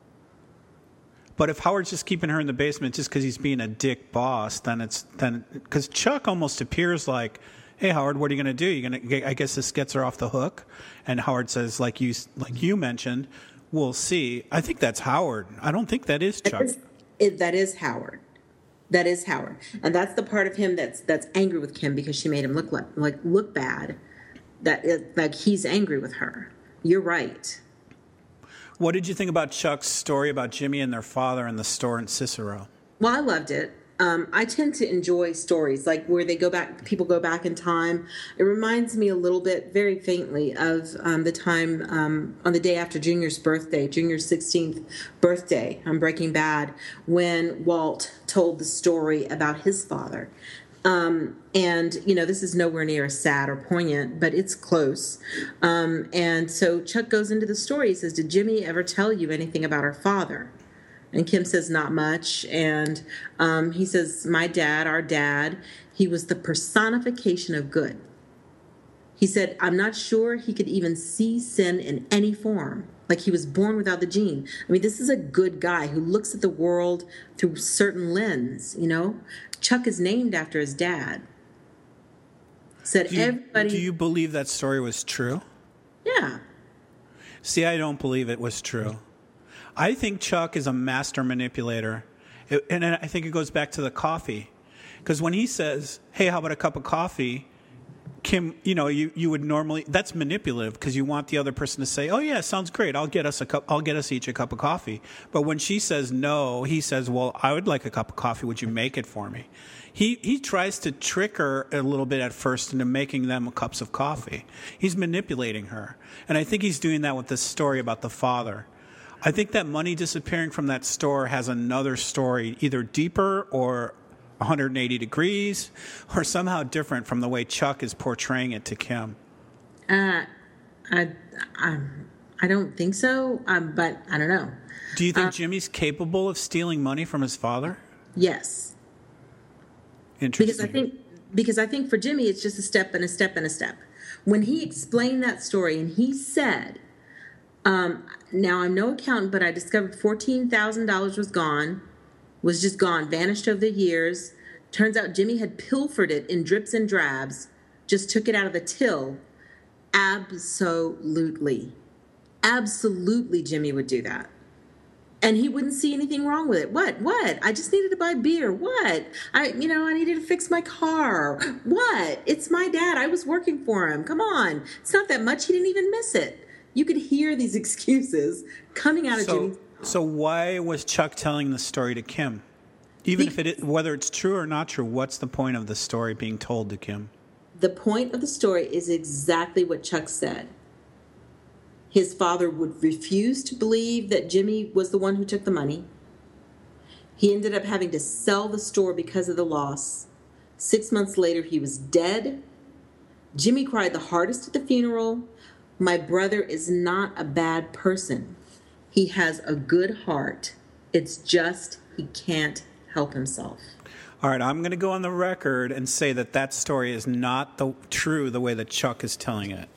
But if Howard's just keeping her in the basement just because he's being a dick boss, then it's then because Chuck almost appears like, "Hey, Howard, what are you going to do? You're going to? I guess this gets her off the hook." And Howard says, "Like you, like you mentioned, we'll see." I think that's Howard. I don't think that is Chuck. That is, it, that is Howard. That is Howard, and that's the part of him that's that's angry with Kim because she made him look like like look bad. That it, like he's angry with her. You're right. What did you think about Chuck's story about Jimmy and their father in the store in Cicero? Well, I loved it. Um, I tend to enjoy stories like where they go back, people go back in time. It reminds me a little bit, very faintly, of um, the time um, on the day after Junior's birthday, Junior's sixteenth birthday on Breaking Bad, when Walt told the story about his father. Um, and, you know, this is nowhere near as sad or poignant, but it's close. Um, and so Chuck goes into the story. He says, did Jimmy ever tell you anything about our father? And Kim says, not much. And um, he says, my dad, our dad, he was the personification of good. He said, I'm not sure he could even see sin in any form. Like he was born without the gene. I mean, this is a good guy who looks at the world through certain lens, you know? Chuck is named after his dad. Said do you, everybody. Do you believe that story was true? Yeah. See, I don't believe it was true. I think Chuck is a master manipulator. It, and I think it goes back to the coffee. Because when he says, hey, how about a cup of coffee? Kim, you know, you, you would normally, that's manipulative because you want the other person to say, oh yeah, sounds great. I'll get us a cup, I'll get us each a cup of coffee. But when she says no, he says, well, I would like a cup of coffee. Would you make it for me? He, he tries to trick her a little bit at first into making them cups of coffee. He's manipulating her. And I think he's doing that with this story about the father. I think that money disappearing from that store has another story, either deeper or one hundred eighty degrees, or somehow different from the way Chuck is portraying it to Kim. Uh, I, I, I don't think so, um, but I don't know. Do you think uh, Jimmy's capable of stealing money from his father? Yes. Interesting. Because I think because I think for Jimmy, it's just a step and a step and a step. When he explained that story and he said, um, now I'm no accountant, but I discovered fourteen thousand dollars was gone. was just gone, vanished over the years. Turns out Jimmy had pilfered it in drips and drabs, just took it out of the till. Absolutely. Absolutely Jimmy would do that. And he wouldn't see anything wrong with it. What? What? I just needed to buy beer. What? I, you know, I needed to fix my car. What? It's my dad. I was working for him. Come on. It's not that much. He didn't even miss it. You could hear these excuses coming out of so, Jimmy's. So why was Chuck telling the story to Kim? Even the, if it is, whether it's true or not true, what's the point of the story being told to Kim? The point of the story is exactly what Chuck said. His father would refuse to believe that Jimmy was the one who took the money. He ended up having to sell the store because of the loss. Six months later, he was dead. Jimmy cried the hardest at the funeral. My brother is not a bad person. He has a good heart. It's just he can't help himself. All right, I'm going to go on the record and say that that story is not the, true the way that Chuck is telling it.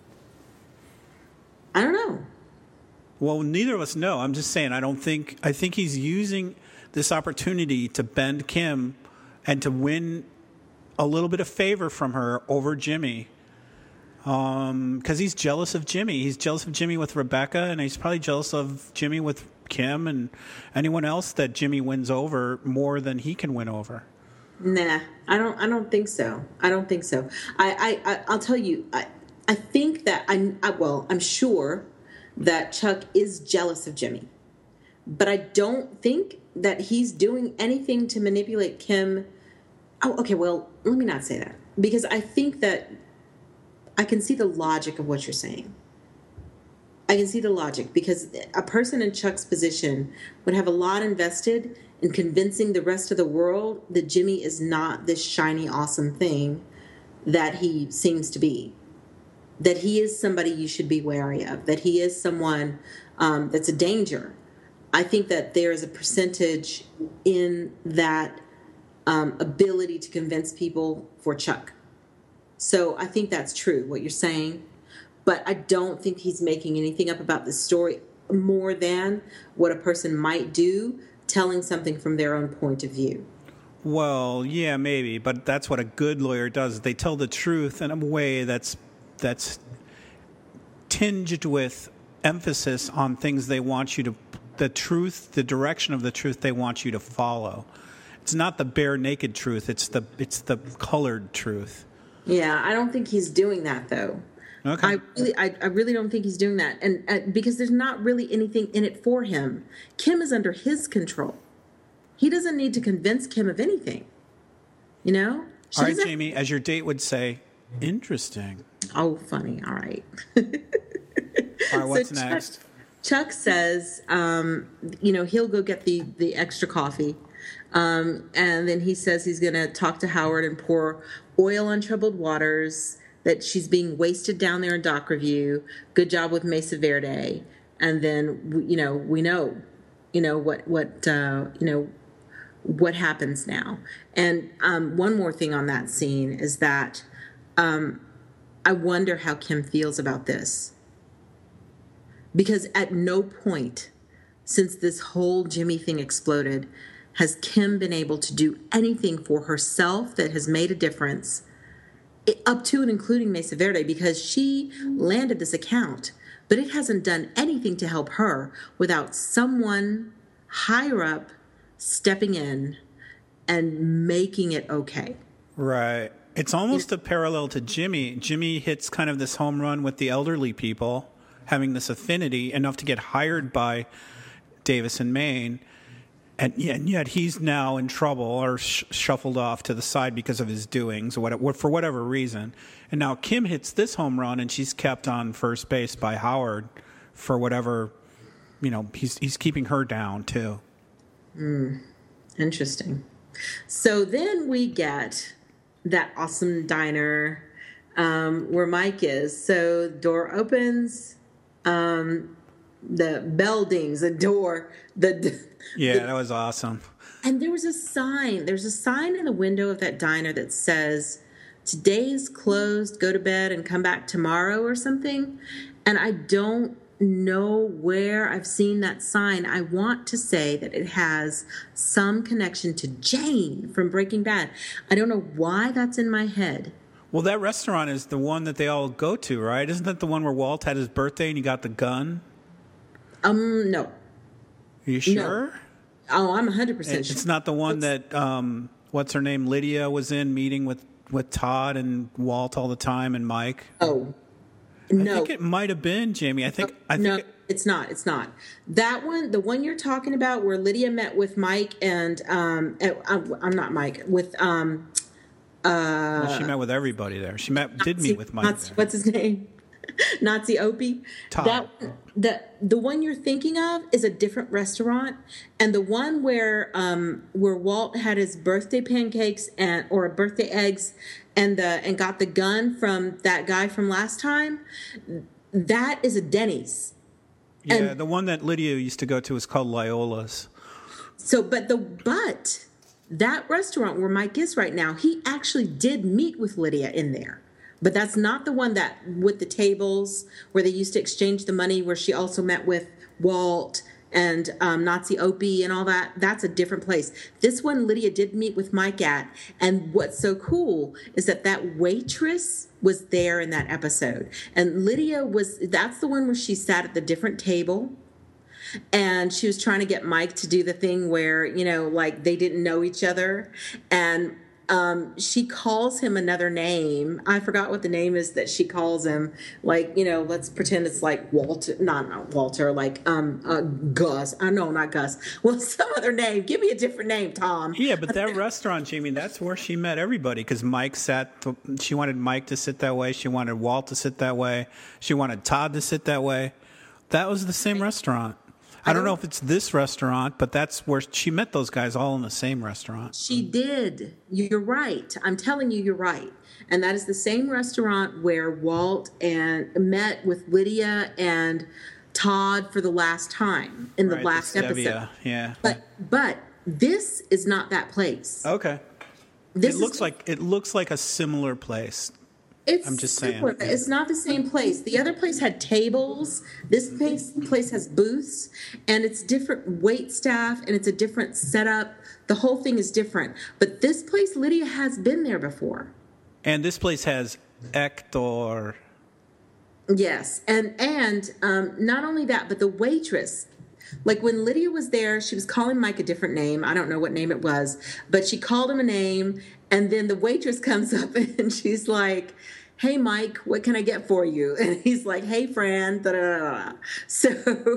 I don't know. Well, neither of us know. I'm just saying I don't think – I think he's using this opportunity to bend Kim and to win a little bit of favor from her over Jimmy. Um, because he's jealous of Jimmy. He's jealous of Jimmy with Rebecca, and he's probably jealous of Jimmy with Kim and anyone else that Jimmy wins over more than he can win over. Nah, I don't. I don't think so. I don't think so. I. I. I I'll tell you. I. I think that I, I. Well, I'm sure that Chuck is jealous of Jimmy, but I don't think that he's doing anything to manipulate Kim. Oh, okay. Well, let me not say that because I think that. I can see the logic of what you're saying. I can see the logic because a person in Chuck's position would have a lot invested in convincing the rest of the world that Jimmy is not this shiny, awesome thing that he seems to be. that he is somebody you should be wary of, that he is someone um, that's a danger. I think that there is a percentage in that um, ability to convince people for Chuck. So I think that's true, what you're saying. But I don't think he's making anything up about this story more than what a person might do, telling something from their own point of view. Well, yeah, maybe, but that's what a good lawyer does. They tell the truth in a way that's that's tinged with emphasis on things they want you to, the truth, the direction of the truth they want you to follow. It's not the bare naked truth. It's the it's the colored truth. Yeah, I don't think he's doing that though. Okay. I really, I, I really don't think he's doing that, and uh, because there's not really anything in it for him. Kim is under his control. He doesn't need to convince Kim of anything. You know? She All right, doesn't- Jamie, as your date would say, interesting. Oh, funny. All right. All right, what's So next? Chuck, Chuck says, um, you know, he'll go get the, the extra coffee. Um, and then he says he's going to talk to Howard and pour oil on troubled waters, that she's being wasted down there in doc review. Good job with Mesa Verde. And then, we- you know, we know, you know, what, what uh, you know, what happens now. And um, one more thing on that scene is that um, I wonder how Kim feels about this. Because at no point since this whole Jimmy thing exploded has Kim been able to do anything for herself that has made a difference, up to and including Mesa Verde, because she landed this account, but it hasn't done anything to help her without someone higher up stepping in and making it okay. Right. It's almost a parallel to Jimmy. Jimmy hits kind of this home run with the elderly people, having this affinity enough to get hired by Davis and Maine. And yet, and yet he's now in trouble or sh- shuffled off to the side because of his doings, or what, for whatever reason. And now Kim hits this home run, and she's kept on first base by Howard for whatever, you know, he's he's keeping her down too. Mm, interesting. So then we get that awesome diner um, where Mike is. So door opens, um, the bell dings, the door, the Yeah, the, that was awesome. And there was a sign. There's a sign in the window of that diner that says, "Today is closed. Go to bed and come back tomorrow," or something. And I don't know where I've seen that sign. I want to say that it has some connection to Jane from Breaking Bad. I don't know why that's in my head. Well, that restaurant is the one that they all go to, right? Isn't that the one where Walt had his birthday and he got the gun? Um, no. Are you sure? No. Oh, I'm one hundred percent It's sure. not the one that, um, what's her name, Lydia was in meeting with, with Todd and Walt all the time and Mike. Oh, I no. think it might have been, Jamie. I think. I think no, it, it's not. It's not. That one, the one you're talking about where Lydia met with Mike and, um, uh, I'm not Mike, with, um, uh, well, she met with everybody there. She met, did meet with Mike. Nazi, there. what's his name? Nazi Opie. Todd. That the the one you're thinking of is a different restaurant, and the one where um where Walt had his birthday pancakes and or birthday eggs, and the and got the gun from that guy from last time. That is a Denny's. Yeah, and, the one that Lydia used to go to is called Liola's. So, but the but that restaurant where Mike is right now, he actually did meet with Lydia in there. But that's not the one that with the tables where they used to exchange the money, where she also met with Walt and um, Nazi Opie and all that. That's a different place. This one Lydia did meet with Mike at. And what's so cool is that that waitress was there in that episode. And Lydia was, that's the one where she sat at the different table. And she was trying to get Mike to do the thing where, you know, like they didn't know each other. And Um, she calls him another name. I forgot what the name is that she calls him. Like, you know, let's pretend it's like Walter, not, not Walter, like um, uh, Gus. I uh, know, not Gus. Well, some other name. Give me a different name, Tom. Yeah, but that restaurant, Jamie, that's where she met everybody because Mike sat, she wanted Mike to sit that way. She wanted Walt to sit that way. She wanted Todd to sit that way. That was the same restaurant. I don't know if it's this restaurant, but that's where she met those guys all in the same restaurant. She did. You're right. I'm telling you, you're right. And that is the same restaurant where Walt and met with Lydia and Todd for the last time in the Right, last the episode. Stevia, yeah. But but this is not that place. Okay. This it looks is, like it looks like a similar place. It's I'm just saying. similar, but it's not the same place. The other place had tables. This place place has booths, and it's different wait staff, and it's a different setup. The whole thing is different. But this place, Lydia has been there before. And this place has Hector. Yes, and and um, not only that, but the waitress. Like when Lydia was there, she was calling Mike a different name. I don't know what name it was, but she called him a name, and then the waitress comes up and she's like, "Hey, Mike, what can I get for you?" And he's like, "Hey, Fran." Da, da, da, da. So,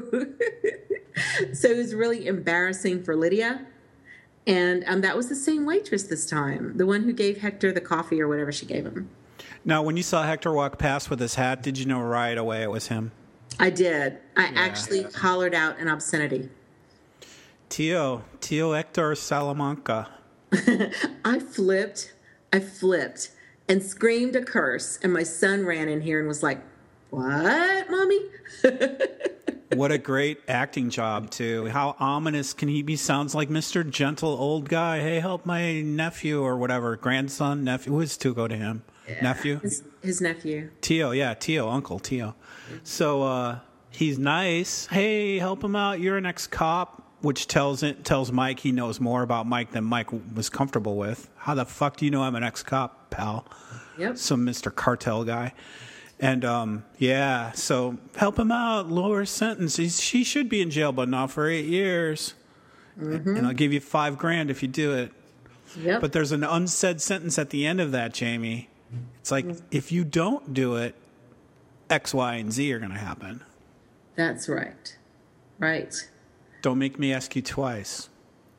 so it was really embarrassing for Lydia, and um, that was the same waitress this time, the one who gave Hector the coffee or whatever she gave him. Now, when you saw Hector walk past with his hat, did you know right away it was him? I did. I Yeah. actually hollered out an obscenity. Tio, Tio Hector Salamanca. I flipped, I flipped and screamed a curse. And my son ran in here and was like, "What, Mommy?" What a great acting job, too. How ominous can he be? Sounds like Mister Gentle Old Guy. Hey, help my nephew or whatever. Grandson, nephew. Who is to go to him? Yeah. Nephew? His, his nephew. Tio, yeah, Tio, Uncle Tio. So uh, he's nice. Hey, help him out. You're an ex-cop, which tells it tells Mike he knows more about Mike than Mike was comfortable with. How the fuck do you know I'm an ex-cop, pal? Yep. Some Mister Cartel guy. And, um, yeah, so help him out, lower his sentence. He's, he should be in jail, but not for eight years. Mm-hmm. And I'll give you five grand if you do it. Yep. But there's an unsaid sentence at the end of that, Jamie. It's like, if you don't do it, X, Y, and Z are going to happen. That's right. Right. Don't make me ask you twice.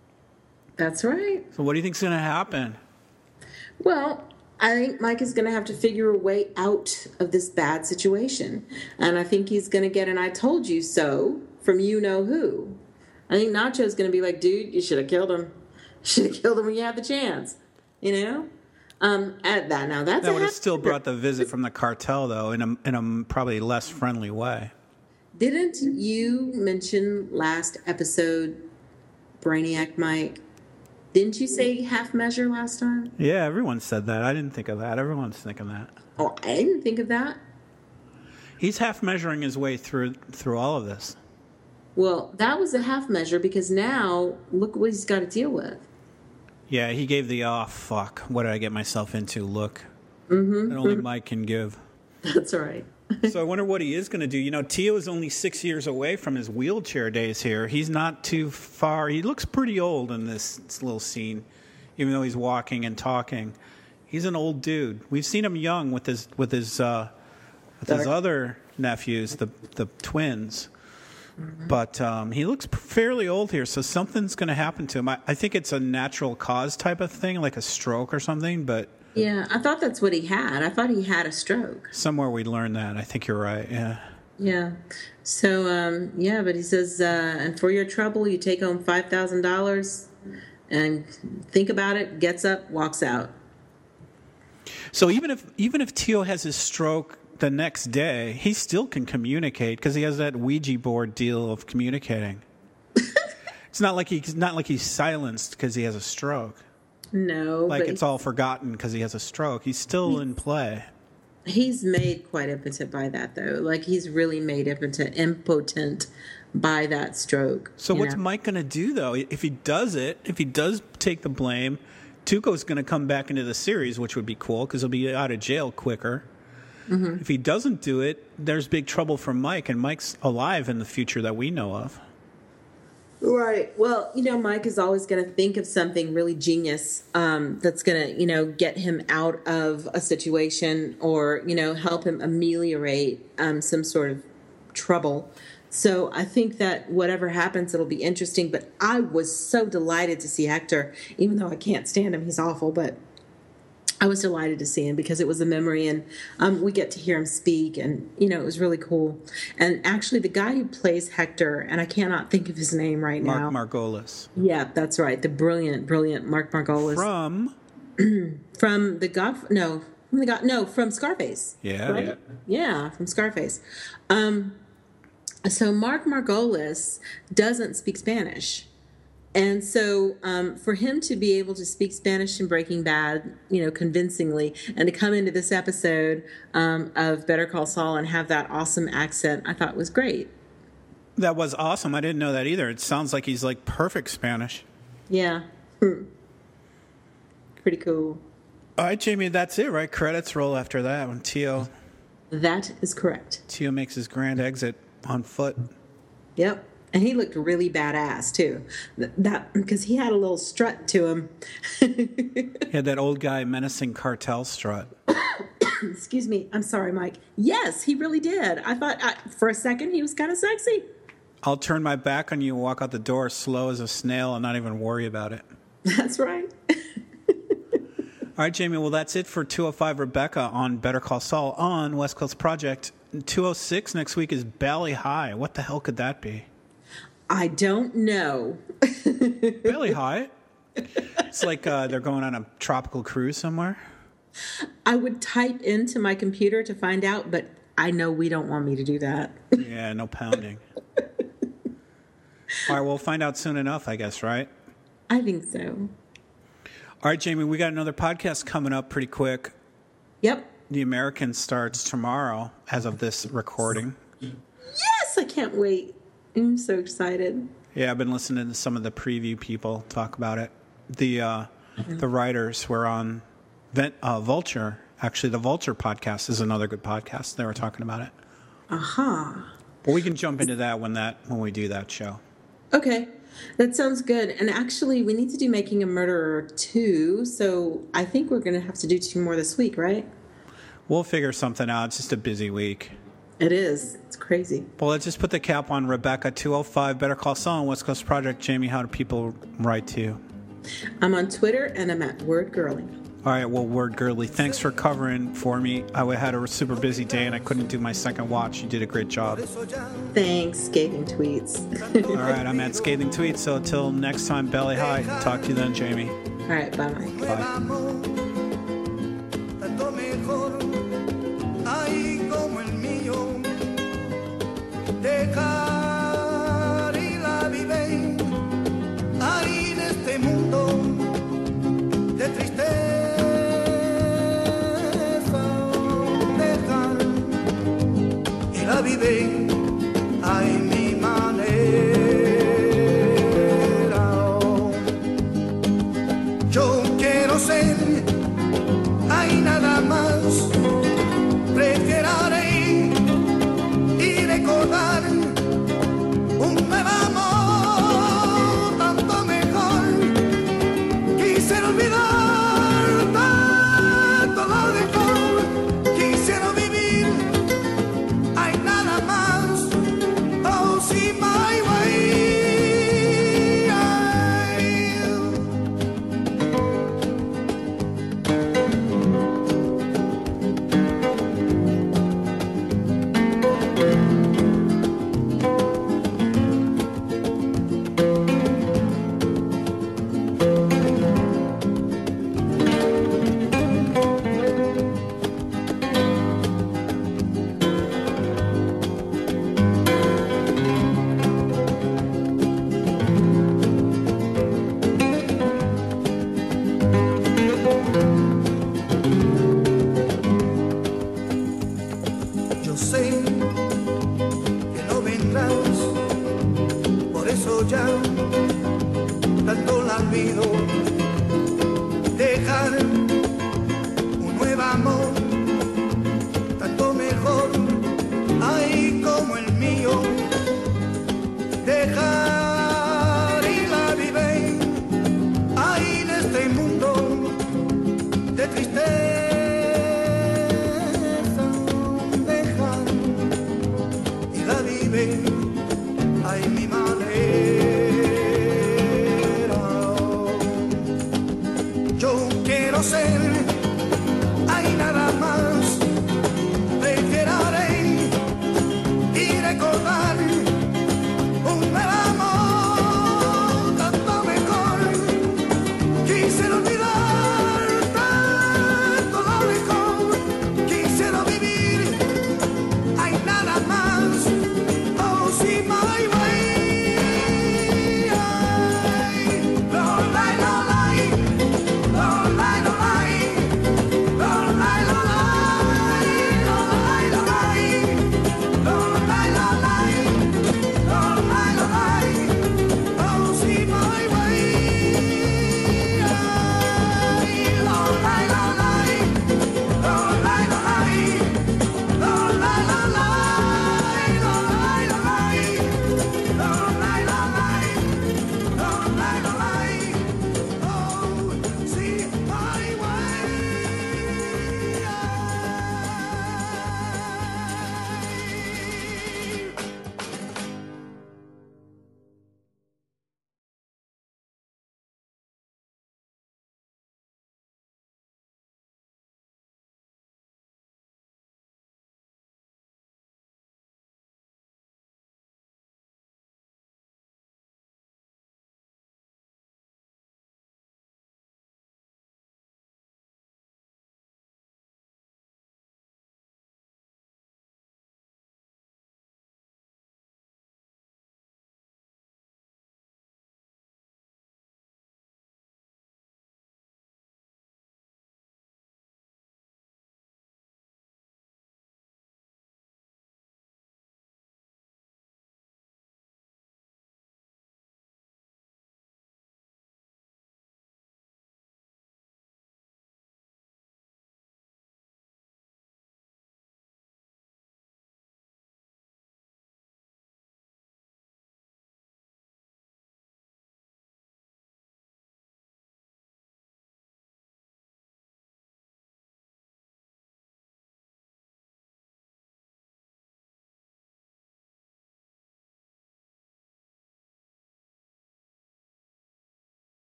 That's right. So what do you think's going to happen? Well, I think Mike is going to have to figure a way out of this bad situation. And I think he's going to get an "I told you so" from you know who. I think Nacho's going to be like, "Dude, you should have killed him. Should have killed him when you had the chance." You know? Um, at that now, that's That a would have half- still brought the visit from the cartel, though, in a, in a probably less friendly way. Didn't you mention last episode, Brainiac Mike? Didn't you say half measure last time? Yeah, everyone said that. I didn't think of that. Everyone's thinking that. Oh, I didn't think of that. He's half measuring his way through through all of this. Well, that was a half measure because now look what he's got to deal with. Yeah, he gave the, oh, fuck, what did I get myself into look mm-hmm. that only Mike can give. That's right. So I wonder what he is going to do. You know, Tio is only six years away from his wheelchair days here. He's not too far. He looks pretty old in this, this little scene, even though he's walking and talking. He's an old dude. We've seen him young with his with his uh, with his other nephews, the the twins. Mm-hmm. But um, he looks fairly old here, so something's going to happen to him. I, I think it's a natural cause type of thing, like a stroke or something, but... Yeah, I thought that's what he had. I thought he had a stroke. Somewhere we learned that. I think you're right, yeah. Yeah. So, um, yeah, but he says, uh, and for your trouble, you take home five thousand dollars and think about it, gets up, walks out. So even if even if Tio has his stroke the next day, he still can communicate because he has that Ouija board deal of communicating. It's not like he's not like he's silenced because he has a stroke. No, like but it's all forgotten because he has a stroke. He's still in play. He's made quite impotent by that, though. Like he's really made impotent, impotent by that stroke. So what's know? Mike going to do though? If he does it, if he does take the blame, Tuco's going to come back into the series, which would be cool because he'll be out of jail quicker. Mm-hmm. If he doesn't do it, there's big trouble for Mike, and Mike's alive in the future that we know of. Right. Well, you know, Mike is always going to think of something really genius um, that's going to, you know, get him out of a situation or, you know, help him ameliorate um, some sort of trouble. So I think that whatever happens, it'll be interesting. But I was so delighted to see Hector, even though I can't stand him. He's awful. But I was delighted to see him because it was a memory, and um, we get to hear him speak, and you know it was really cool. And actually, the guy who plays Hector, and I cannot think of his name right now. Mark Margolis. Yeah, that's right. The brilliant, brilliant Mark Margolis From from the God. No, from the God. No, from Scarface. Yeah. Right? Yeah. Yeah, from Scarface. Um, so Mark Margolis doesn't speak Spanish. And so um, for him to be able to speak Spanish in Breaking Bad, you know, convincingly, and to come into this episode um, of Better Call Saul and have that awesome accent, I thought was great. That was awesome. I didn't know that either. It sounds like he's like perfect Spanish. Yeah. Hmm. Pretty cool. All right, Jamie, that's it, right? Credits roll after that when Tio, That is correct. Tio makes his grand exit on foot. Yep. And he looked really badass too. Th- That because he had a little strut to him. He had that old guy menacing cartel strut. Excuse me. I'm sorry, Mike. Yes, he really did. I thought I, for a second he was kind of sexy. I'll turn my back on you and walk out the door slow as a snail and not even worry about it. That's right. All right, Jamie, well, that's it for two oh five Rebecca on Better Call Saul on West Coast Project. two oh six next week is Bali High. What the hell could that be? I don't know. Bali High? It's like uh, they're going on a tropical cruise somewhere. I would type into my computer to find out, but I know we don't want me to do that. Yeah, no pounding. All right, we'll find out soon enough, I guess, right? I think so. All right, Jamie, we got another podcast coming up pretty quick. Yep. The American starts tomorrow as of this recording. Yes, I can't wait. I'm so excited. Yeah, I've been listening to some of the preview people talk about it. The uh, the writers were on Vent, uh, Vulture. Actually, the Vulture podcast is another good podcast. They were talking about it. Aha. Uh-huh. But we can jump into that when that when we do that show. Okay. That sounds good. And actually, we need to do Making a Murderer two, so I think we're going to have to do two more this week, right? We'll figure something out. It's just a busy week. It is. It's crazy. Well, let's just put the cap on Rebecca. two oh five Better Call Saul on West Coast Project. Jamie, how do people write to you? I'm on Twitter, and I'm at Word Girly. All right, well, Word Girly, thanks for covering for me. I had a super busy day, and I couldn't do my second watch. You did a great job. Thanks, Scathing Tweets. All right, I'm at Scathing Tweets, so until next time, belly high. Talk to you then, Jamie. All right, bye, Mike. Bye. Vive, ay, mi manera. Yo quiero ser, ay, nada más. Prefiero y recordar un nuevo amor, tanto mejor. Quisiera olvidar tanto lo dejó. Quisiera vivir. See my way. Yo quiero ser